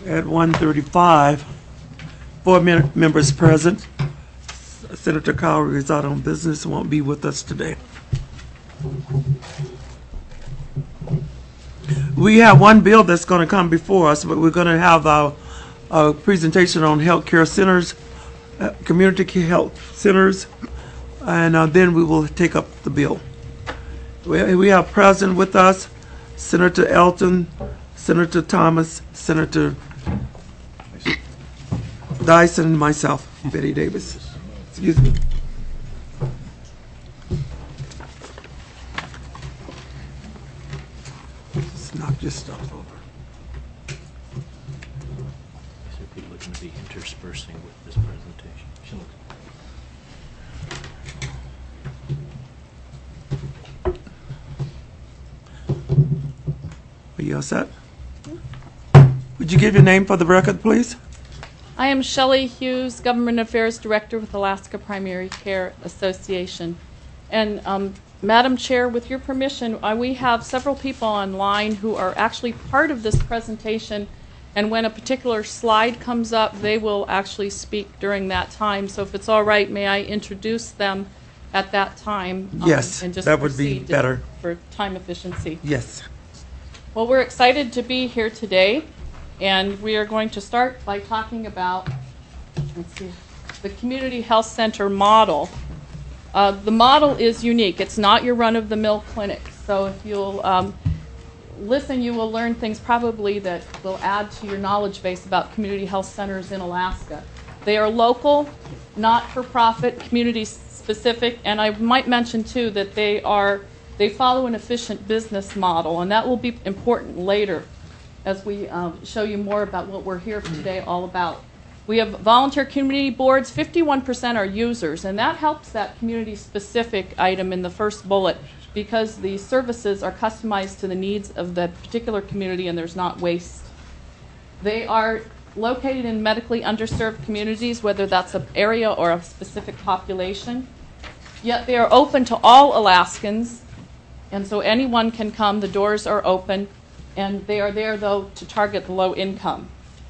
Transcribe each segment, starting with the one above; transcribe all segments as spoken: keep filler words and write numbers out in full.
At one thirty-five, four men- members present. Senator Cowrie is out on business and won't be with us today. We have one bill that's going to come before us, but we're going to have a, a presentation on health care centers, uh, community health centers, and uh, then we will take up the bill. We, we have present with us Senator Elton, Senator Thomas, Senator Dyson, and myself, Betty Davis. Excuse me. Just knock your stuff over. So people are going to be interspersing with this presentation. She looks- Are you all set? Would you give your name for the record, please? I am Shelley Hughes, Government Affairs Director with Alaska Primary Care Association. And um, Madam Chair, with your permission, uh, we have several people online who are actually part of this presentation, and when a particular slide comes up, they will actually speak during that time. So if it's all right, may I introduce them at that time? um, Yes, and just that would be proceed better. for time efficiency. Yes. Well, we're excited to be here today, and we are going to start by talking about, let's see, the community health center model. Uh, the model is unique. It's not your run-of-the-mill clinic. So if you'll um, listen, you will learn things probably that will add to your knowledge base about community health centers in Alaska. They are local, not-for-profit, community-specific, and I might mention, too, that they are they follow an efficient business model, and that will be important later as we um, show you more about what we're here today all about. We have volunteer community boards. fifty-one percent are users, and that helps that community-specific item in the first bullet because the services are customized to the needs of the particular community and there's not waste. They are located in medically underserved communities, whether that's an area or a specific population, yet they are open to all Alaskans, and so anyone can come. The doors are open. And they are there, though, to target the low income.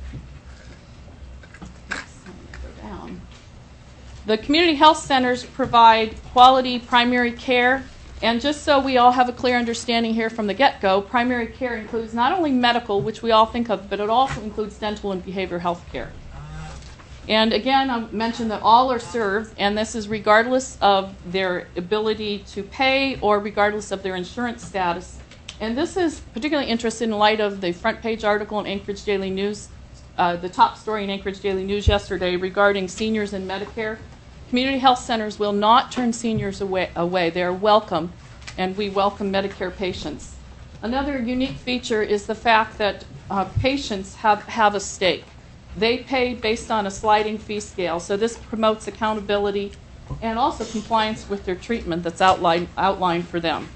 The community health centers provide quality primary care. And just so we all have a clear understanding here from the get-go, primary care includes not only medical, which we all think of, but it also includes dental and behavioral health care. And again, I mentioned that all are served, and this is regardless of their ability to pay or regardless of their insurance status. And this is particularly interesting in light of the front page article in Anchorage Daily News, uh, the top story in Anchorage Daily News yesterday regarding seniors and Medicare. Community health centers will not turn seniors away. away. They are welcome, and we welcome Medicare patients. Another unique feature is the fact that uh, patients have, have a stake. They pay based on a sliding fee scale, so this promotes accountability and also compliance with their treatment that's outlined, outlined for them.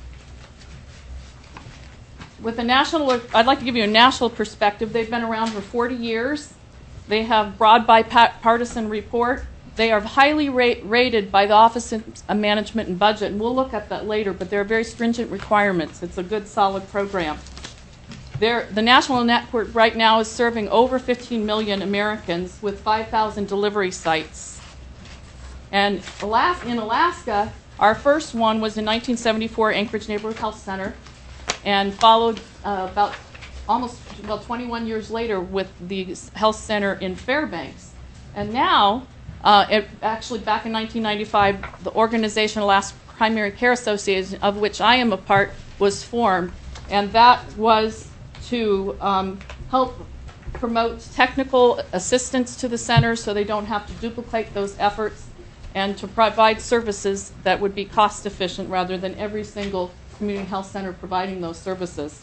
With a national, I'd like to give you a national perspective. They've been around for forty years. They have broad bipartisan report. They are highly rate, rated by the Office of Management and Budget, and we'll look at that later, but there are very stringent requirements. It's a good, solid program. They're, the national network right now is serving over fifteen million Americans with five thousand delivery sites. And in Alaska, our first one was in nineteen seventy-four, Anchorage Neighborhood Health Center, and followed uh, about almost well twenty-one years later with the health center in Fairbanks. And now, uh, it, actually back in nineteen ninety-five, the organization Alaska Primary Care Association, of which I am a part, was formed, and that was to um, help promote technical assistance to the centers so they don't have to duplicate those efforts, and to provide services that would be cost efficient rather than every single community health center providing those services.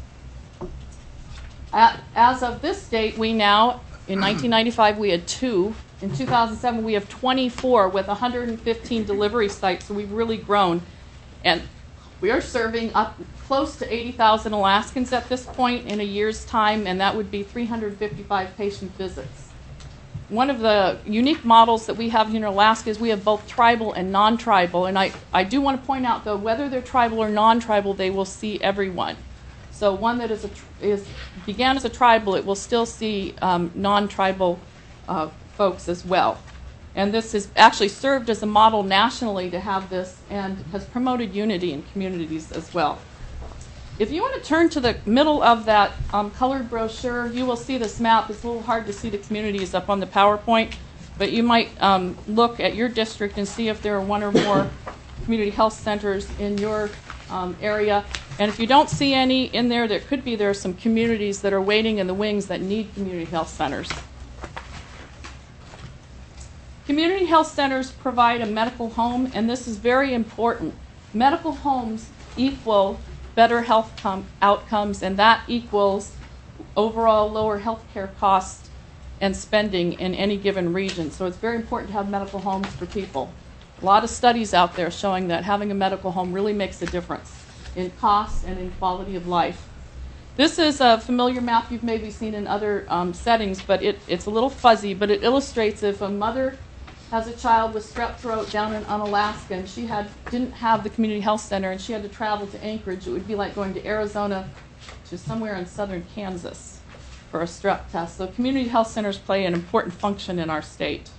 At, as of this date, we now, in nineteen ninety-five, we had two. In two thousand seven, we have twenty-four with one hundred fifteen delivery sites, so we've really grown. And we are serving up close to eighty thousand Alaskans at this point in a year's time, and that would be three hundred fifty-five patient visits. One of the unique models that we have here in Alaska is we have both tribal and non-tribal, and I, I do want to point out, though, whether they're tribal or non-tribal, they will see everyone. So one that is a tr- is began as a tribal, it will still see um, non-tribal uh, folks as well. And this has actually served as a model nationally to have this, and has promoted unity in communities as well. If you want to turn to the middle of that um, colored brochure, you will see this map. It's a little hard to see the communities up on the PowerPoint, but you might um, look at your district and see if there are one or more community health centers in your um, area. And if you don't see any in there, there could be there are some communities that are waiting in the wings that need community health centers. Community health centers provide a medical home, and this is very important. Medical homes equal better health com- outcomes, and that equals overall lower health care costs and spending in any given region. So it's very important to have medical homes for people. A lot of studies out there showing that having a medical home really makes a difference in cost and in quality of life. This is a familiar map you've maybe seen in other um, settings, but it, it's a little fuzzy, but it illustrates if a mother has a child with strep throat down in Unalaska, and she had didn't have the community health center, and she had to travel to Anchorage. It would be like going to Arizona to somewhere in southern Kansas for a strep test. So community health centers play an important function in our state.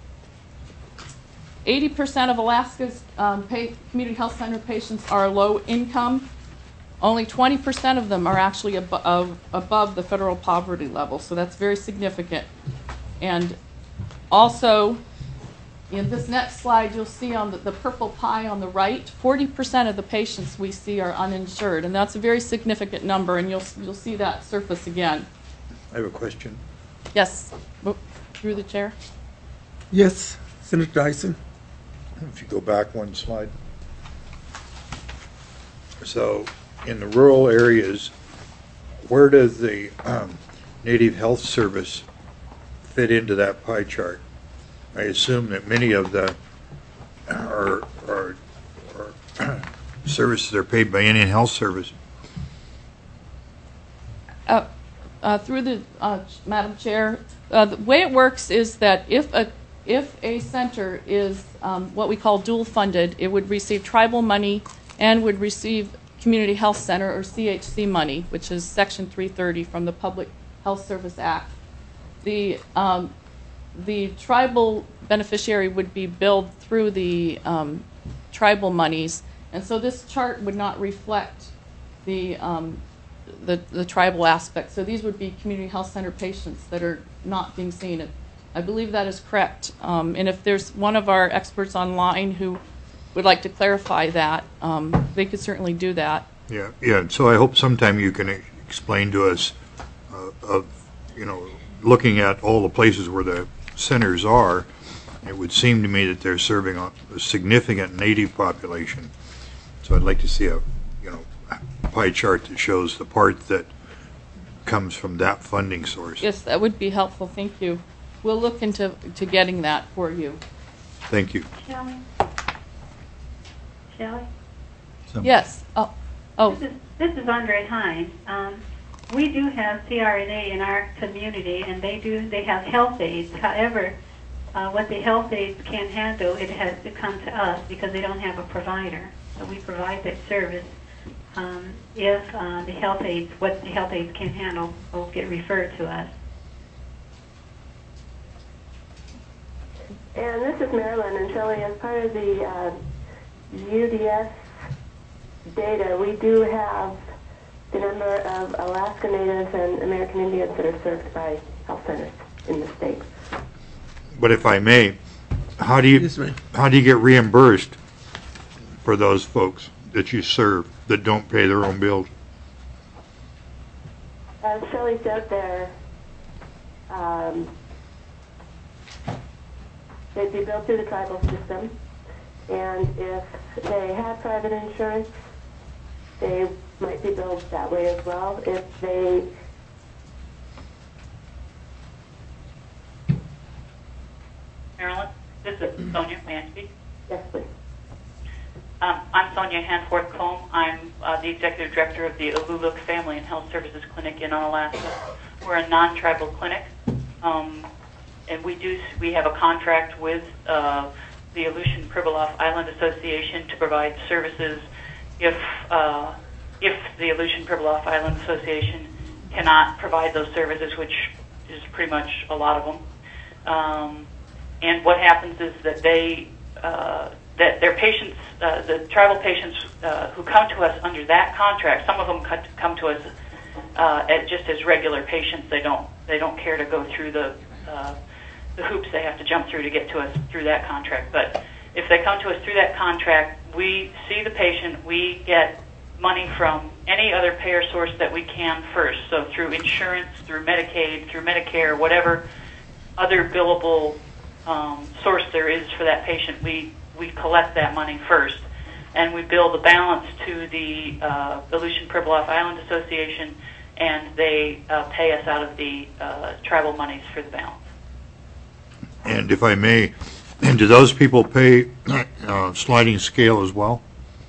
eighty percent of Alaska's um, pay, community health center patients are low income. Only twenty percent of them are actually abo- uh, above the federal poverty level, so that's very significant. And also, in this next slide, you'll see on the, the purple pie on the right, forty percent of the patients we see are uninsured, and that's a very significant number, and you'll you'll see that surface again. I have a question. Yes, oh, through the chair. Yes, Senator Dyson. If you go back one slide. So, in the rural areas, where does the um, Native Health Service fit into that pie chart? I assume that many of the are, are, are services are paid by Indian Health Service. Uh, uh, through the uh, Madam Chair, uh, the way it works is that if a if a center is um, what we call dual funded, it would receive tribal money and would receive Community Health Center or C H C money, which is Section three thirty from the Public Health Service Act. The um, the tribal beneficiary would be billed through the um, tribal monies, and so this chart would not reflect the, um, the the tribal aspect. So these would be community health center patients that are not being seen. I believe that is correct. Um, and if there's one of our experts online who would like to clarify that, um, they could certainly do that. Yeah, yeah. So I hope sometime you can explain to us, uh, of you know, looking at all the places where the centers are, it would seem to me that they're serving a, a significant native population. So I'd like to see a, you know, pie chart that shows the part that comes from that funding source. Yes, that would be helpful. Thank you. We'll look into to getting that for you. Thank you. Shelley? Shelley? Yes. Oh, oh. This is, this is Andre Hine. Um, we do have C R N A in our community, and they do. They have health aides. However, uh, what the health aides can't handle, it has to come to us because they don't have a provider. So we provide that service. Um, if uh, the health aides, what the health aides can't handle, will get referred to us. And this is Marilyn and Shelley. As part of the uh, U D S data, we do have the number of Alaska Natives and American Indians that are served by health centers in the state. But if I may, how do you Yes, ma'am. how do you get reimbursed for those folks that you serve that don't pay their own bills? As Shelley said there, um, they'd be billed through the tribal system, and if they have private insurance, they might be billed that way as well. If they Marilyn, this is Sonia. May I speak? yes, please. Um, I'm Sonia Hanford Combe. I'm uh, the executive director of the Aluluk Family and Health Services Clinic in Unalaska. We're a non-tribal clinic, um, and we do we have a contract with uh, the Aleutian Pribilof Island Association to provide services if uh, if the Aleutian Pribilof Island Association cannot provide those services, which is pretty much a lot of them. Um, and what happens is that they, uh, that their patients, uh, the tribal patients uh, who come to us under that contract, some of them come to us uh, as just as regular patients. They don't, they don't care to go through the uh, the hoops they have to jump through to get to us through that contract. But if they come to us through that contract, we see the patient, we get money from any other payer source that we can first. So through insurance, through Medicaid, through Medicare, whatever other billable um, source there is for that patient, we, we collect that money first. And we bill the balance to the uh, Aleutian Pribilof Island Association, and they uh, pay us out of the uh, tribal monies for the balance. And if I may, and do those people pay uh, sliding scale as well?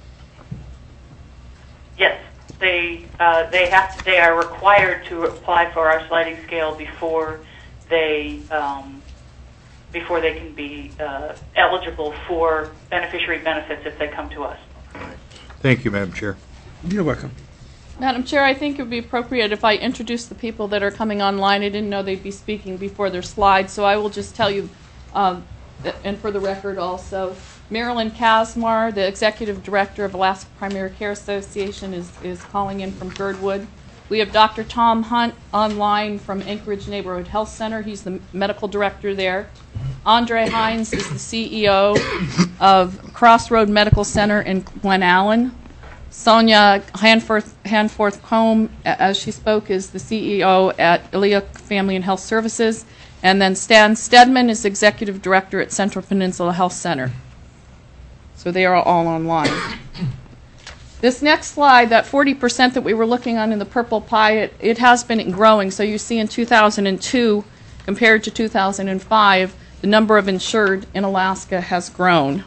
Yes, they uh, they have to, they are required to apply for our sliding scale before they um, before they can be uh, eligible for beneficiary benefits if they come to us. Thank you, Madam Chair. You're welcome. Madam Chair, I think it would be appropriate if I introduce the people that are coming online. I didn't know they'd be speaking before their slides, so I will just tell you, um, and for the record also, Marilyn Kazmar, the Executive Director of Alaska Primary Care Association, is, is calling in from Girdwood. We have Doctor Tom Hunt online from Anchorage Neighborhood Health Center. He's the medical director there. Andre Hines is the C E O of Crossroad Medical Center in Glen Allen. Sonia Hanforth, Hanforth Combe, as she spoke, is the C E O at Ilia Family and Health Services. And then Stan Stedman is Executive Director at Central Peninsula Health Center. So they are all online. This next slide, that forty percent that we were looking on in the purple pie, it, it has been growing. So you see in two thousand two compared to two thousand five, the number of insured in Alaska has grown.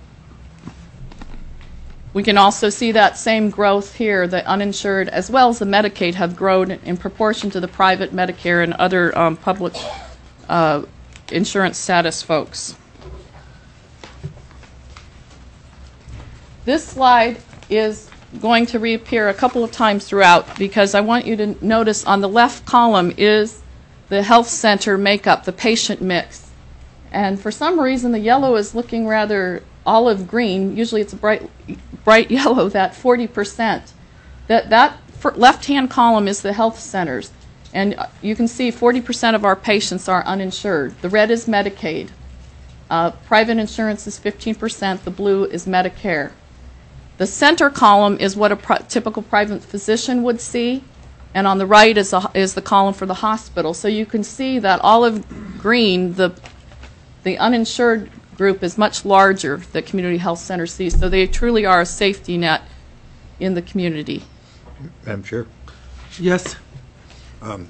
We can also see that same growth here. The uninsured as well as the Medicaid have grown in proportion to the private Medicare and other um, public uh, insurance status folks. This slide is going to reappear a couple of times throughout because I want you to notice on the left column is the health center makeup, the patient mix. And for some reason the yellow is looking rather olive green. Usually it's a bright bright yellow, that forty percent. That, that left-hand column is the health centers. And you can see forty percent of our patients are uninsured. The red is Medicaid. Uh, private insurance is fifteen percent. The blue is Medicare. The center column is what a pri typical private physician would see. And on the right is, a, is the column for the hospital. So you can see that olive green, the, the uninsured group is much larger that community health center sees, so they truly are a safety net in the community. Madam Chair. Yes. Um,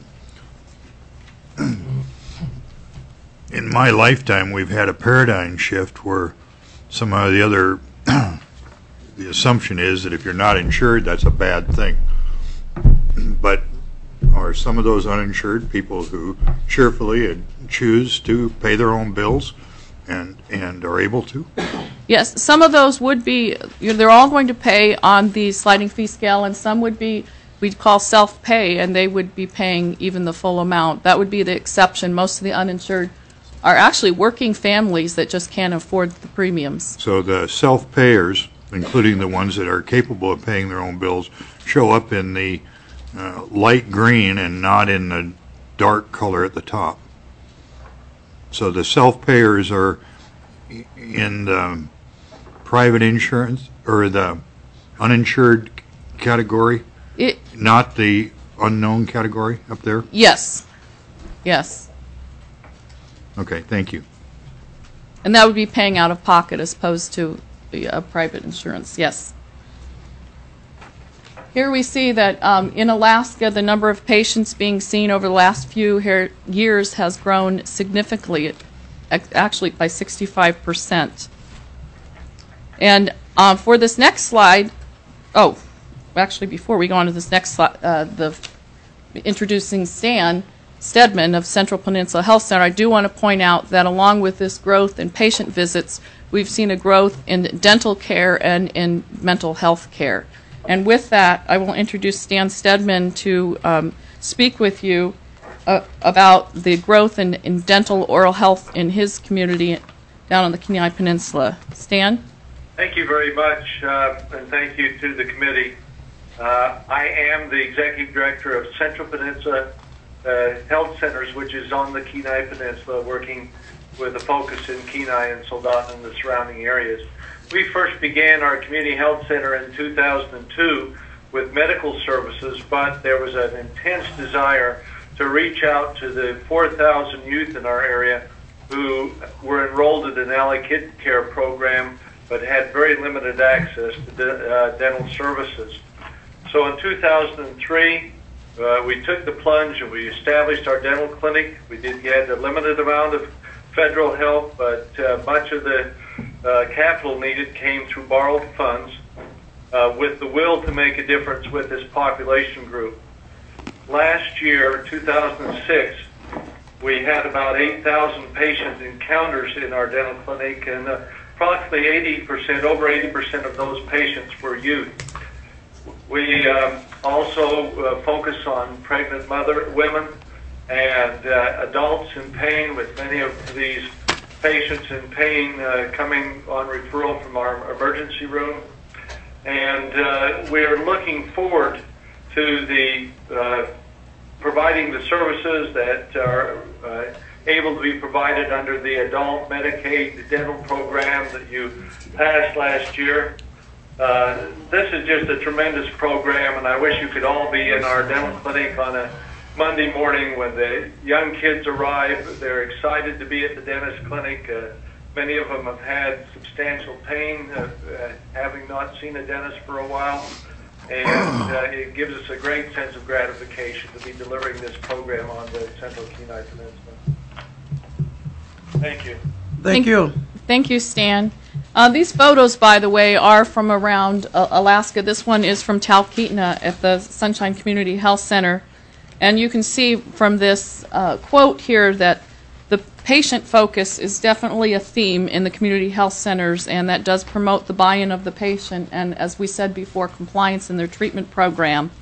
in my lifetime, we've had a paradigm shift where somehow the other, the assumption is that if you're not insured, that's a bad thing. But are some of those uninsured people who cheerfully choose to pay their own bills and and are able to? Yes, some of those would be, you know, they're all going to pay on the sliding fee scale, and some would be, we'd call self-pay, and they would be paying even the full amount. That would be the exception. Most of the uninsured are actually working families that just can't afford the premiums. So the self-payers, including the ones that are capable of paying their own bills, show up in the uh, light green and not in the dark color at the top. So the self-payers are in the private insurance or the uninsured category, It, not the unknown category up there? yes, yes. Okay, thank you. And that would be paying out of pocket as opposed to the uh, private insurance, yes. Here we see that um, in Alaska, the number of patients being seen over the last few here, years has grown significantly, actually by sixty-five percent. And um, for this next slide, oh, actually before we go on to this next slide, uh, the introducing Stan Stedman of Central Peninsula Health Center, I do want to point out that along with this growth in patient visits, we've seen a growth in dental care and in mental health care. And with that, I will introduce Stan Stedman to um, speak with you uh, about the growth in, in dental oral health in his community down on the Kenai Peninsula. Stan? Thank you very much, uh, and thank you to the committee. Uh, I am the Executive Director of Central Peninsula uh, Health Centers, which is on the Kenai Peninsula, working with a focus in Kenai and Soldotna and the surrounding areas. We first began our community health center in two thousand two with medical services, but there was an intense desire to reach out to the four thousand youth in our area who were enrolled in an Ally Kid Care program but had very limited access to de- uh, dental services. So in two thousand three, uh, we took the plunge and we established our dental clinic. We did get a limited amount of federal help, but uh, much of the uh, capital needed came through borrowed funds uh, with the will to make a difference with this population group. Last year, two thousand six, we had about eight thousand patient encounters in our dental clinic, and uh, approximately eighty percent, over eighty percent of those patients were youth. We um, also uh, focus on pregnant mother women and uh, adults in pain, with many of these patients in pain uh, coming on referral from our emergency room. And uh, we're looking forward to the uh, providing the services that are uh, able to be provided under the adult Medicaid dental program that you passed last year. Uh, this is just a tremendous program, and I wish you could all be in our dental clinic on a Monday morning when the young kids arrive. They're excited to be at the dentist clinic. Uh, many of them have had substantial pain, uh, uh, having not seen a dentist for a while. And uh, it gives us a great sense of gratification to be delivering this program on the Central Kenai Peninsula. Thank you. Thank, Thank you. Thank you, Stan. Uh, these photos, by the way, are from around uh, Alaska. This one is from Talkeetna at the Sunshine Community Health Center. And you can see from this uh, quote here that the patient focus is definitely a theme in the community health centers, and that does promote the buy-in of the patient and, as we said before, compliance in their treatment program.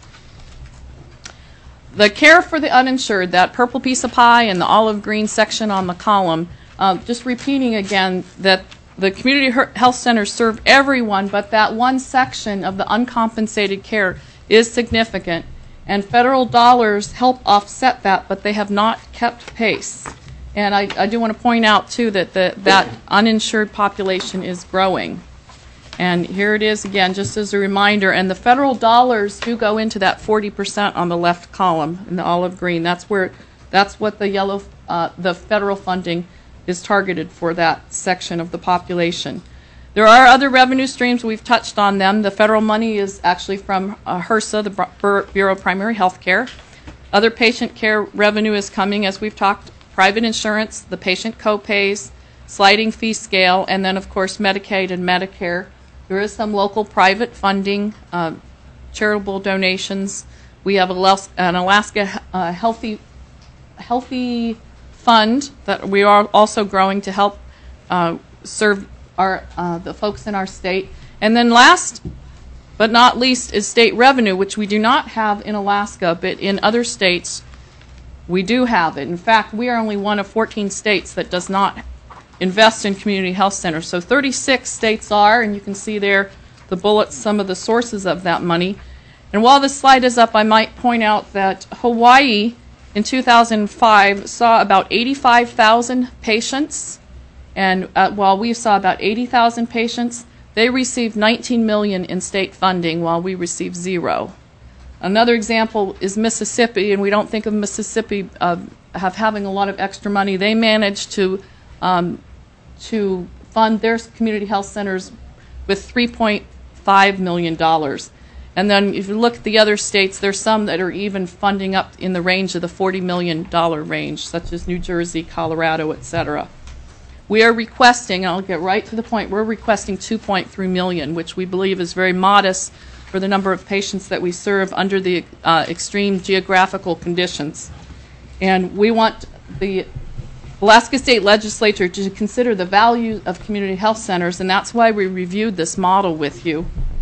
The care for the uninsured, that purple piece of pie and the olive green section on the column, uh, just repeating again that the community health centers serve everyone, but that one section of the uncompensated care is significant, and federal dollars help offset that, but they have not kept pace. And I, I do want to point out, too, that the, that uninsured population is growing. And here it is again, just as a reminder, and the federal dollars do go into that forty percent on the left column in the olive green. That's where, that's what the yellow, uh, the federal funding is targeted for, that section of the population. There are other revenue streams. We've touched on them. The federal money is actually from uh, HRSA, the Bureau of Primary Health Care. Other patient care revenue is coming, as we've talked, private insurance, the patient co-pays, sliding fee scale, and then, of course, Medicaid and Medicare. There is some local private funding, uh, charitable donations. We have an Alaska uh, Healthy, Healthy Fund that we are also growing to help uh, serve our uh, the folks in our state. And then last but not least is state revenue, which we do not have in Alaska, but in other states we do have it. In fact, we are only one of fourteen states that does not invest in community health centers. So thirty-six states are, and you can see there the bullets, some of the sources of that money. And while this slide is up, I might point out that Hawaii in two thousand five saw about eighty-five thousand patients, and uh, while we saw about eighty thousand patients, they received nineteen million dollars in state funding while we received zero. Another example is Mississippi, and we don't think of Mississippi uh, have having a lot of extra money. They managed to um, to fund their community health centers with three point five million dollars. And then if you look at the other states, there's some that are even funding up in the range of the forty million dollars range, such as New Jersey, Colorado, et cetera. We are requesting, and I'll get right to the point, we're requesting two point three million dollars, which we believe is very modest for the number of patients that we serve under the uh, extreme geographical conditions. And we want the Alaska State Legislature to consider the value of community health centers, and that's why we reviewed this model with you.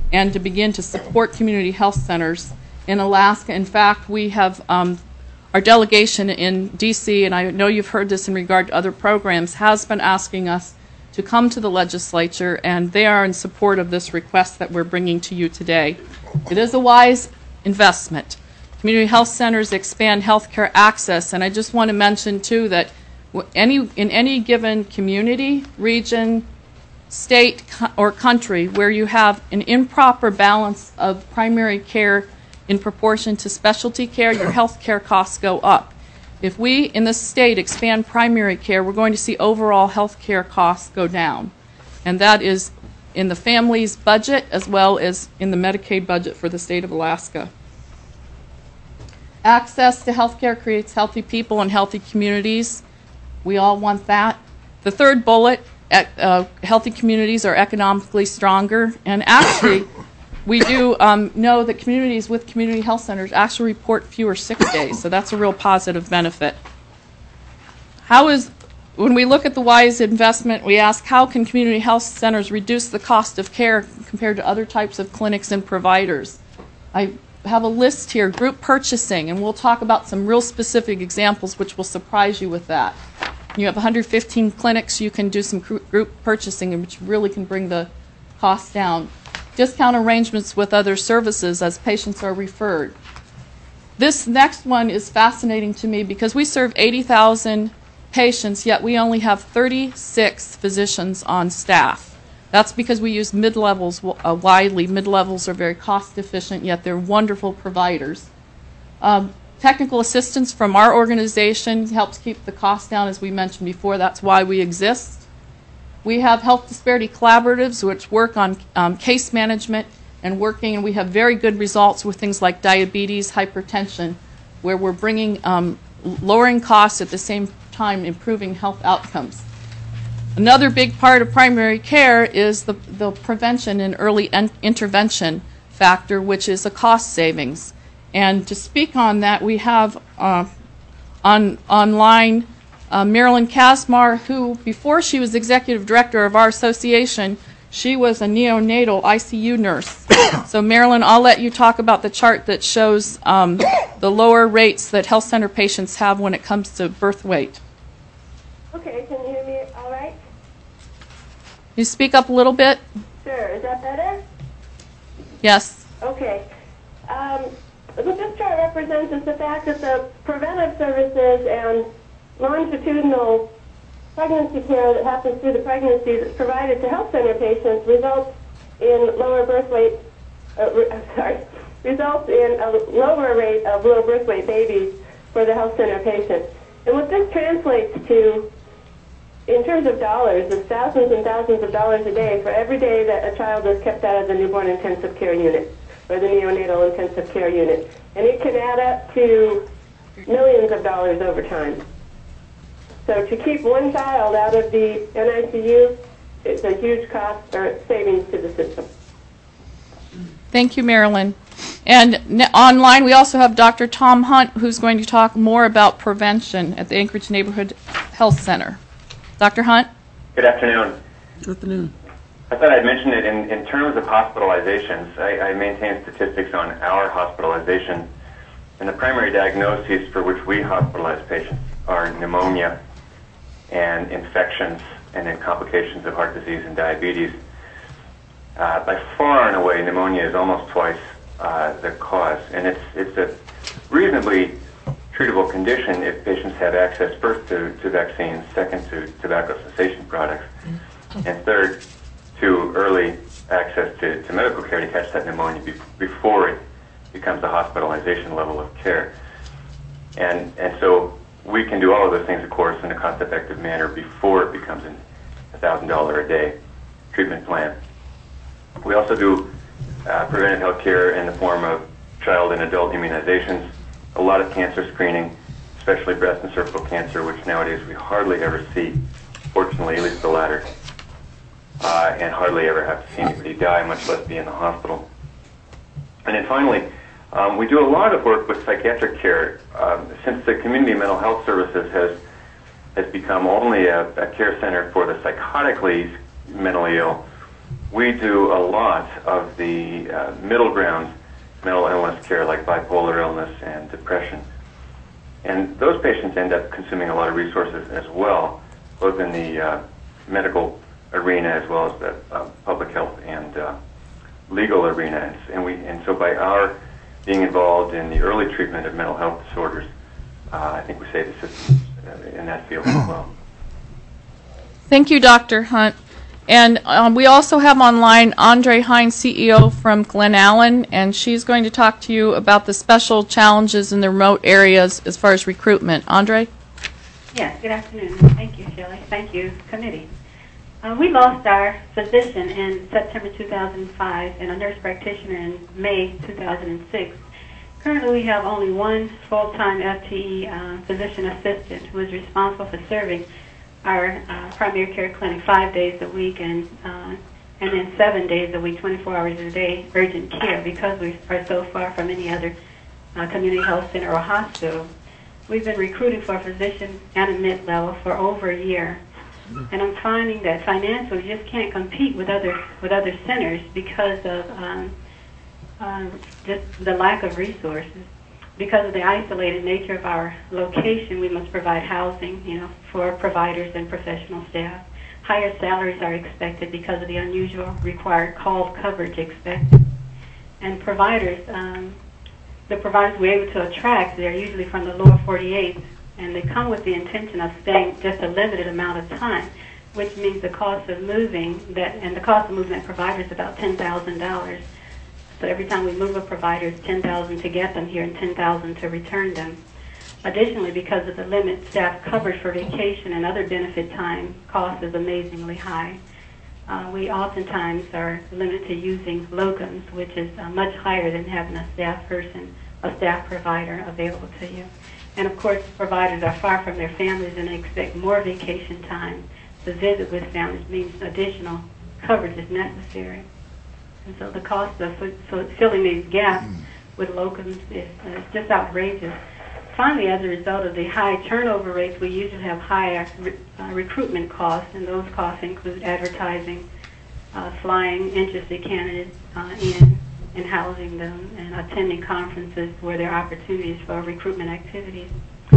and to begin to support community health centers in Alaska. In fact, we have um, our delegation in D C, and I know you've heard this in regard to other programs, has been asking us to come to the legislature, and they are in support of this request that we're bringing to you today. It is a wise investment. Community health centers expand healthcare access, and I just want to mention too that any in any given community, region, state, or country where you have an improper balance of primary care in proportion to specialty care, your health care costs go up. If we in this state expand primary care, we're going to see overall health care costs go down. And that is in the family's budget as well as in the Medicaid budget for the state of Alaska. Access to health care creates healthy people and healthy communities. We all want that. The third bullet, uh, healthy communities are economically stronger. And actually, we do um, know that communities with community health centers actually report fewer sick days, so that's a real positive benefit. How is, when we look at the wise investment, we ask how can community health centers reduce the cost of care compared to other types of clinics and providers? I have a list here, group purchasing, and we'll talk about some real specific examples which will surprise you with that. You have one hundred fifteen clinics, you can do some group purchasing, which really can bring the cost down. Discount arrangements with other services as patients are referred. This next one is fascinating to me because we serve eighty thousand patients, yet we only have thirty-six physicians on staff. That's because we use mid-levels uh, widely. Mid-levels are very cost efficient, yet they're wonderful providers. Um, technical assistance from our organization helps keep the cost down, as we mentioned before. That's why we exist. We have health disparity collaboratives which work on um, case management and working, and we have very good results with things like diabetes, hypertension, where we're bringing um, lowering costs at the same time improving health outcomes. Another big part of primary care is the, the prevention and early en- intervention factor, which is a cost savings. And to speak on that, we have uh, on online Uh, Marilyn Kasmar, who, before she was executive director of our association, she was a neonatal I C U nurse. So, Marilyn, I'll let you talk about the chart that shows um, the lower rates that health center patients have when it comes to birth weight. Okay, can you hear me all right? You speak up a little bit? Sure, is that better? Yes. Okay. Um, what this chart represents is the fact that the preventive services and longitudinal pregnancy care that happens through the pregnancy that's provided to health center patients results in lower birth weight, uh, re- I'm sorry, results in a lower rate of low birth weight babies for the health center patient. And what this translates to in terms of dollars is thousands and thousands of dollars a day for every day that a child is kept out of the newborn intensive care unit or the neonatal intensive care unit. And it can add up to millions of dollars over time. So to keep one child out of the N I C U, it's a huge cost or savings to the system. Thank you, Marilyn. And ne- online, we also have Doctor Tom Hunt, who's going to talk more about prevention at the Anchorage Neighborhood Health Center. Doctor Hunt? Good afternoon. Good afternoon. I thought I'd mention it in, in terms of hospitalizations. I, I maintain statistics on our hospitalizations, and the primary diagnoses for which we hospitalize patients are pneumonia and infections and then complications of heart disease and diabetes. Uh, by far and away, pneumonia is almost twice uh, the cause, and it's it's a reasonably treatable condition if patients have access first to, to vaccines, second to tobacco cessation products, and third to early access to, to medical care to catch that pneumonia be, before it becomes a hospitalization level of care. And and so we can do all of those things, of course, in a cost-effective manner before it becomes an one thousand dollars a day treatment plan. We also do uh, preventive health care in the form of child and adult immunizations, a lot of cancer screening, especially breast and cervical cancer, which nowadays we hardly ever see, fortunately, at least the latter, uh, and hardly ever have to see anybody die, much less be in the hospital. And then finally, Um, we do a lot of work with psychiatric care. Um, since the Community Mental Health Services has has become only a, a care center for the psychotically mentally ill, we do a lot of the uh, middle ground mental illness care, like bipolar illness and depression. And those patients end up consuming a lot of resources as well, both in the uh, medical arena as well as the uh, public health and uh, legal arena. And we, and so by our being involved in the early treatment of mental health disorders, uh, I think we save the system uh, in that field as well. Thank you, Doctor Hunt. And um, we also have online Andre Hines, C E O from Glen Allen, and she's going to talk to you about the special challenges in the remote areas as far as recruitment. Andre? Yes, good afternoon. Thank you, Shelley. Thank you, committee. Uh, we lost our physician in September two thousand five and a nurse practitioner in May two thousand six. Currently, we have only one full-time F T E uh, physician assistant who is responsible for serving our uh, primary care clinic five days a week and uh, and then seven days a week, twenty-four hours a day, urgent care, because we are so far from any other uh, community health center or hospital. We've been recruiting for a physician at a mid-level for over a year, and I'm finding that financially we just can't compete with other with other centers because of um, uh, just the lack of resources. Because of the isolated nature of our location, we must provide housing, you know, for providers and professional staff. Higher salaries are expected because of the unusual required call coverage expected. And providers, um, the providers we're able to attract, they're usually from the lower forty-eight, and they come with the intention of staying just a limited amount of time, which means the cost of moving, that, and the cost of moving that provider is about ten thousand dollars. So every time we move a provider, it's ten thousand dollars to get them here and ten thousand dollars to return them. Additionally, because of the limit staff coverage for vacation and other benefit time, cost is amazingly high. Uh, we oftentimes are limited to using locums, which is uh, much higher than having a staff person, a staff provider available to you. And of course, providers are far from their families and they expect more vacation time. The visit with families means additional coverage is necessary. And so the cost of so filling these gaps with locums is uh, just outrageous. Finally, as a result of the high turnover rates, we usually have higher re uh, recruitment costs, and those costs include advertising, uh, flying interested candidates uh, in, and housing them, and attending conferences where there are opportunities for recruitment activities.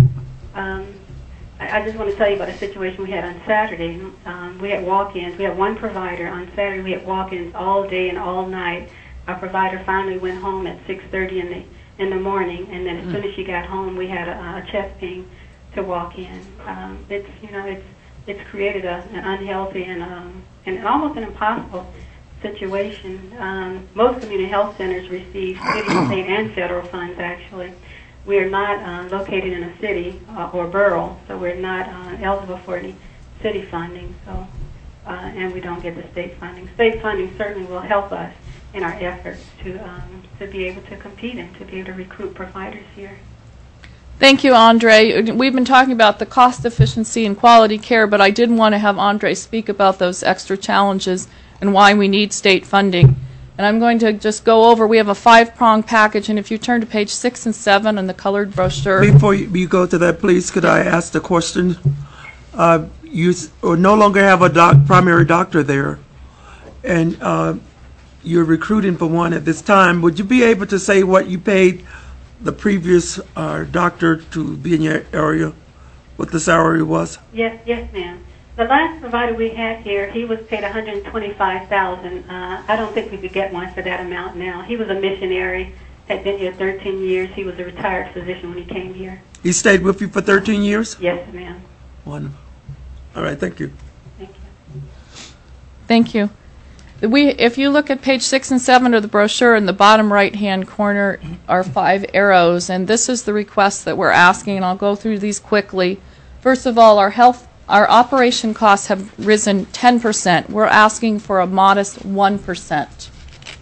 Um, I just want to tell you about a situation we had on Saturday. Um, we had walk-ins. We had one provider. On Saturday, we had walk-ins all day and all night. Our provider finally went home at six thirty in the in the morning, and then as mm. soon as she got home, we had a, a chest pain to walk in. Um, it's you know it's it's created a, an unhealthy and um, and almost an impossible situation. Um, most community health centers receive city, state, and federal funds. Actually. We are not uh, located in a city uh, or borough, so we're not uh, eligible for any city funding. So, uh, and we don't get the state funding. State funding certainly will help us in our efforts to um, to be able to compete and to be able to recruit providers here. Thank you, Andre. We've been talking about the cost efficiency and quality care, but I did want to have Andre speak about those extra challenges and why we need state funding. And I'm going to just go over, we have a five-prong package, and if you turn to page six and seven in the colored brochure. Before you, you go to that, please, could I ask the question? Uh, you s or no longer have a doc, primary doctor there, and uh, you're recruiting for one at this time. Would you be able to say what you paid the previous uh, doctor to be in your area, what the salary was? Yes, yes, ma'am. The last provider we had here, he was paid one hundred twenty-five thousand dollars. Uh, I don't think we could get one for that amount now. He was a missionary, had been here thirteen years. He was a retired physician when he came here. He stayed with you for thirteen years? Yes, ma'am. Wonderful. All right, thank you. Thank you. Thank you. We, if you look at page six and seven of the brochure, in the bottom right-hand corner are five arrows, and this is the request that we're asking, and I'll go through these quickly. First of all, our health Our operation costs have risen ten percent. We're asking for a modest one percent.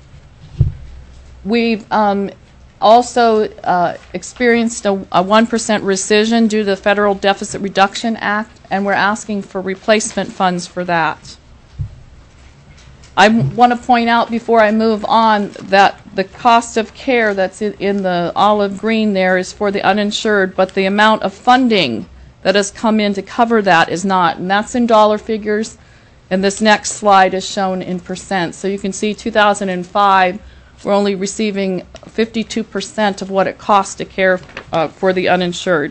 We've um, also uh, experienced a, a one percent rescission due to the Federal Deficit Reduction Act, and we're asking for replacement funds for that. I want to point out before I move on that the cost of care that's in, in the olive green there is for the uninsured, but the amount of funding that has come in to cover that is not, and that's in dollar figures. And this next slide is shown in percent. So you can see two thousand five, we're only receiving fifty-two percent of what it costs to care uh, for the uninsured.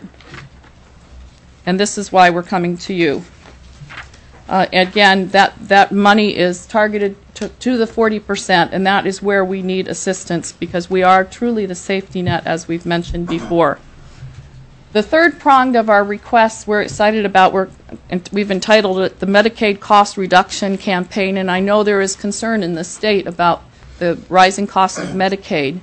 And this is why we're coming to you. Uh, again, that, that money is targeted to, to the forty percent, and that is where we need assistance because we are truly the safety net, as we've mentioned before. The third prong of our requests we're excited about, we're, we've entitled it the Medicaid Cost Reduction Campaign, and I know there is concern in the state about the rising cost of Medicaid.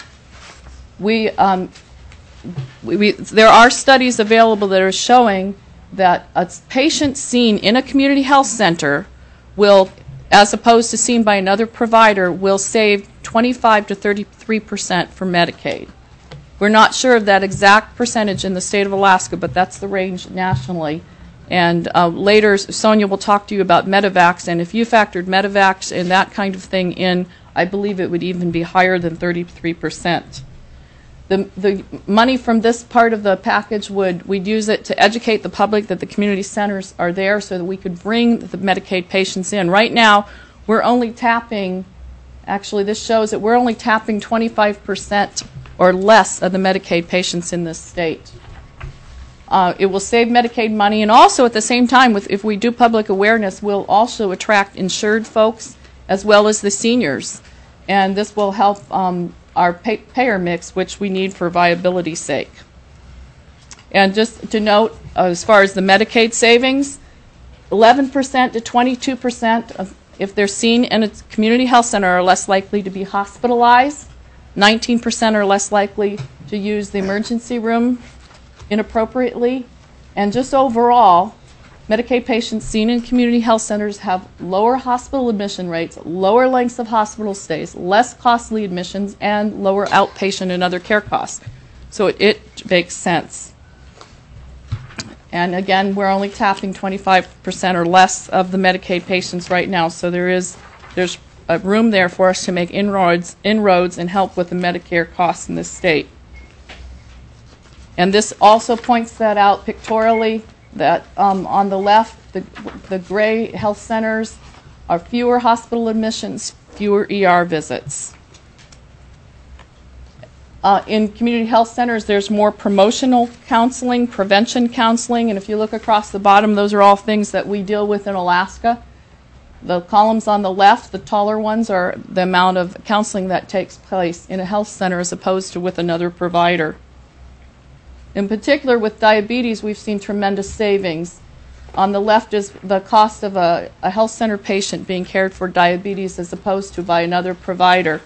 We, um, we, we, there are studies available that are showing that a patient seen in a community health center will, as opposed to seen by another provider, will save twenty-five to thirty-three percent for Medicaid. We're not sure of that exact percentage in the state of Alaska, but that's the range nationally. And uh, later, Sonia will talk to you about Medivacs, and if you factored Medivacs and that kind of thing in, I believe it would even be higher than thirty-three percent. The, the money from this part of the package, would we'd use it to educate the public that the community centers are there so that we could bring the Medicaid patients in. Right now, we're only tapping, actually this shows that we're only tapping twenty-five percent or less of the Medicaid patients in this state. Uh, it will save Medicaid money, and also at the same time, with, if we do public awareness, we'll also attract insured folks as well as the seniors. And this will help um, our pay payer mix, which we need for viability's sake. And just to note, uh, as far as the Medicaid savings, eleven percent to twenty-two percent of, if they're seen in a community health center, are less likely to be hospitalized. nineteen percent are less likely to use the emergency room inappropriately. And just overall, Medicaid patients seen in community health centers have lower hospital admission rates, lower lengths of hospital stays, less costly admissions, and lower outpatient and other care costs. So it, it makes sense. And again, we're only tapping twenty-five percent or less of the Medicaid patients right now, so there is there's a room there for us to make inroads, inroads and help with the Medicare costs in this state. And this also points that out pictorially, that um, on the left, the, the gray health centers are fewer hospital admissions, fewer E R visits. Uh, in community health centers, there's more promotional counseling, prevention counseling, and if you look across the bottom, those are all things that we deal with in Alaska. The columns on the left, the taller ones, are the amount of counseling that takes place in a health center as opposed to with another provider. In particular, with diabetes, we've seen tremendous savings. On the left is the cost of a, a health center patient being cared for diabetes as opposed to by another provider.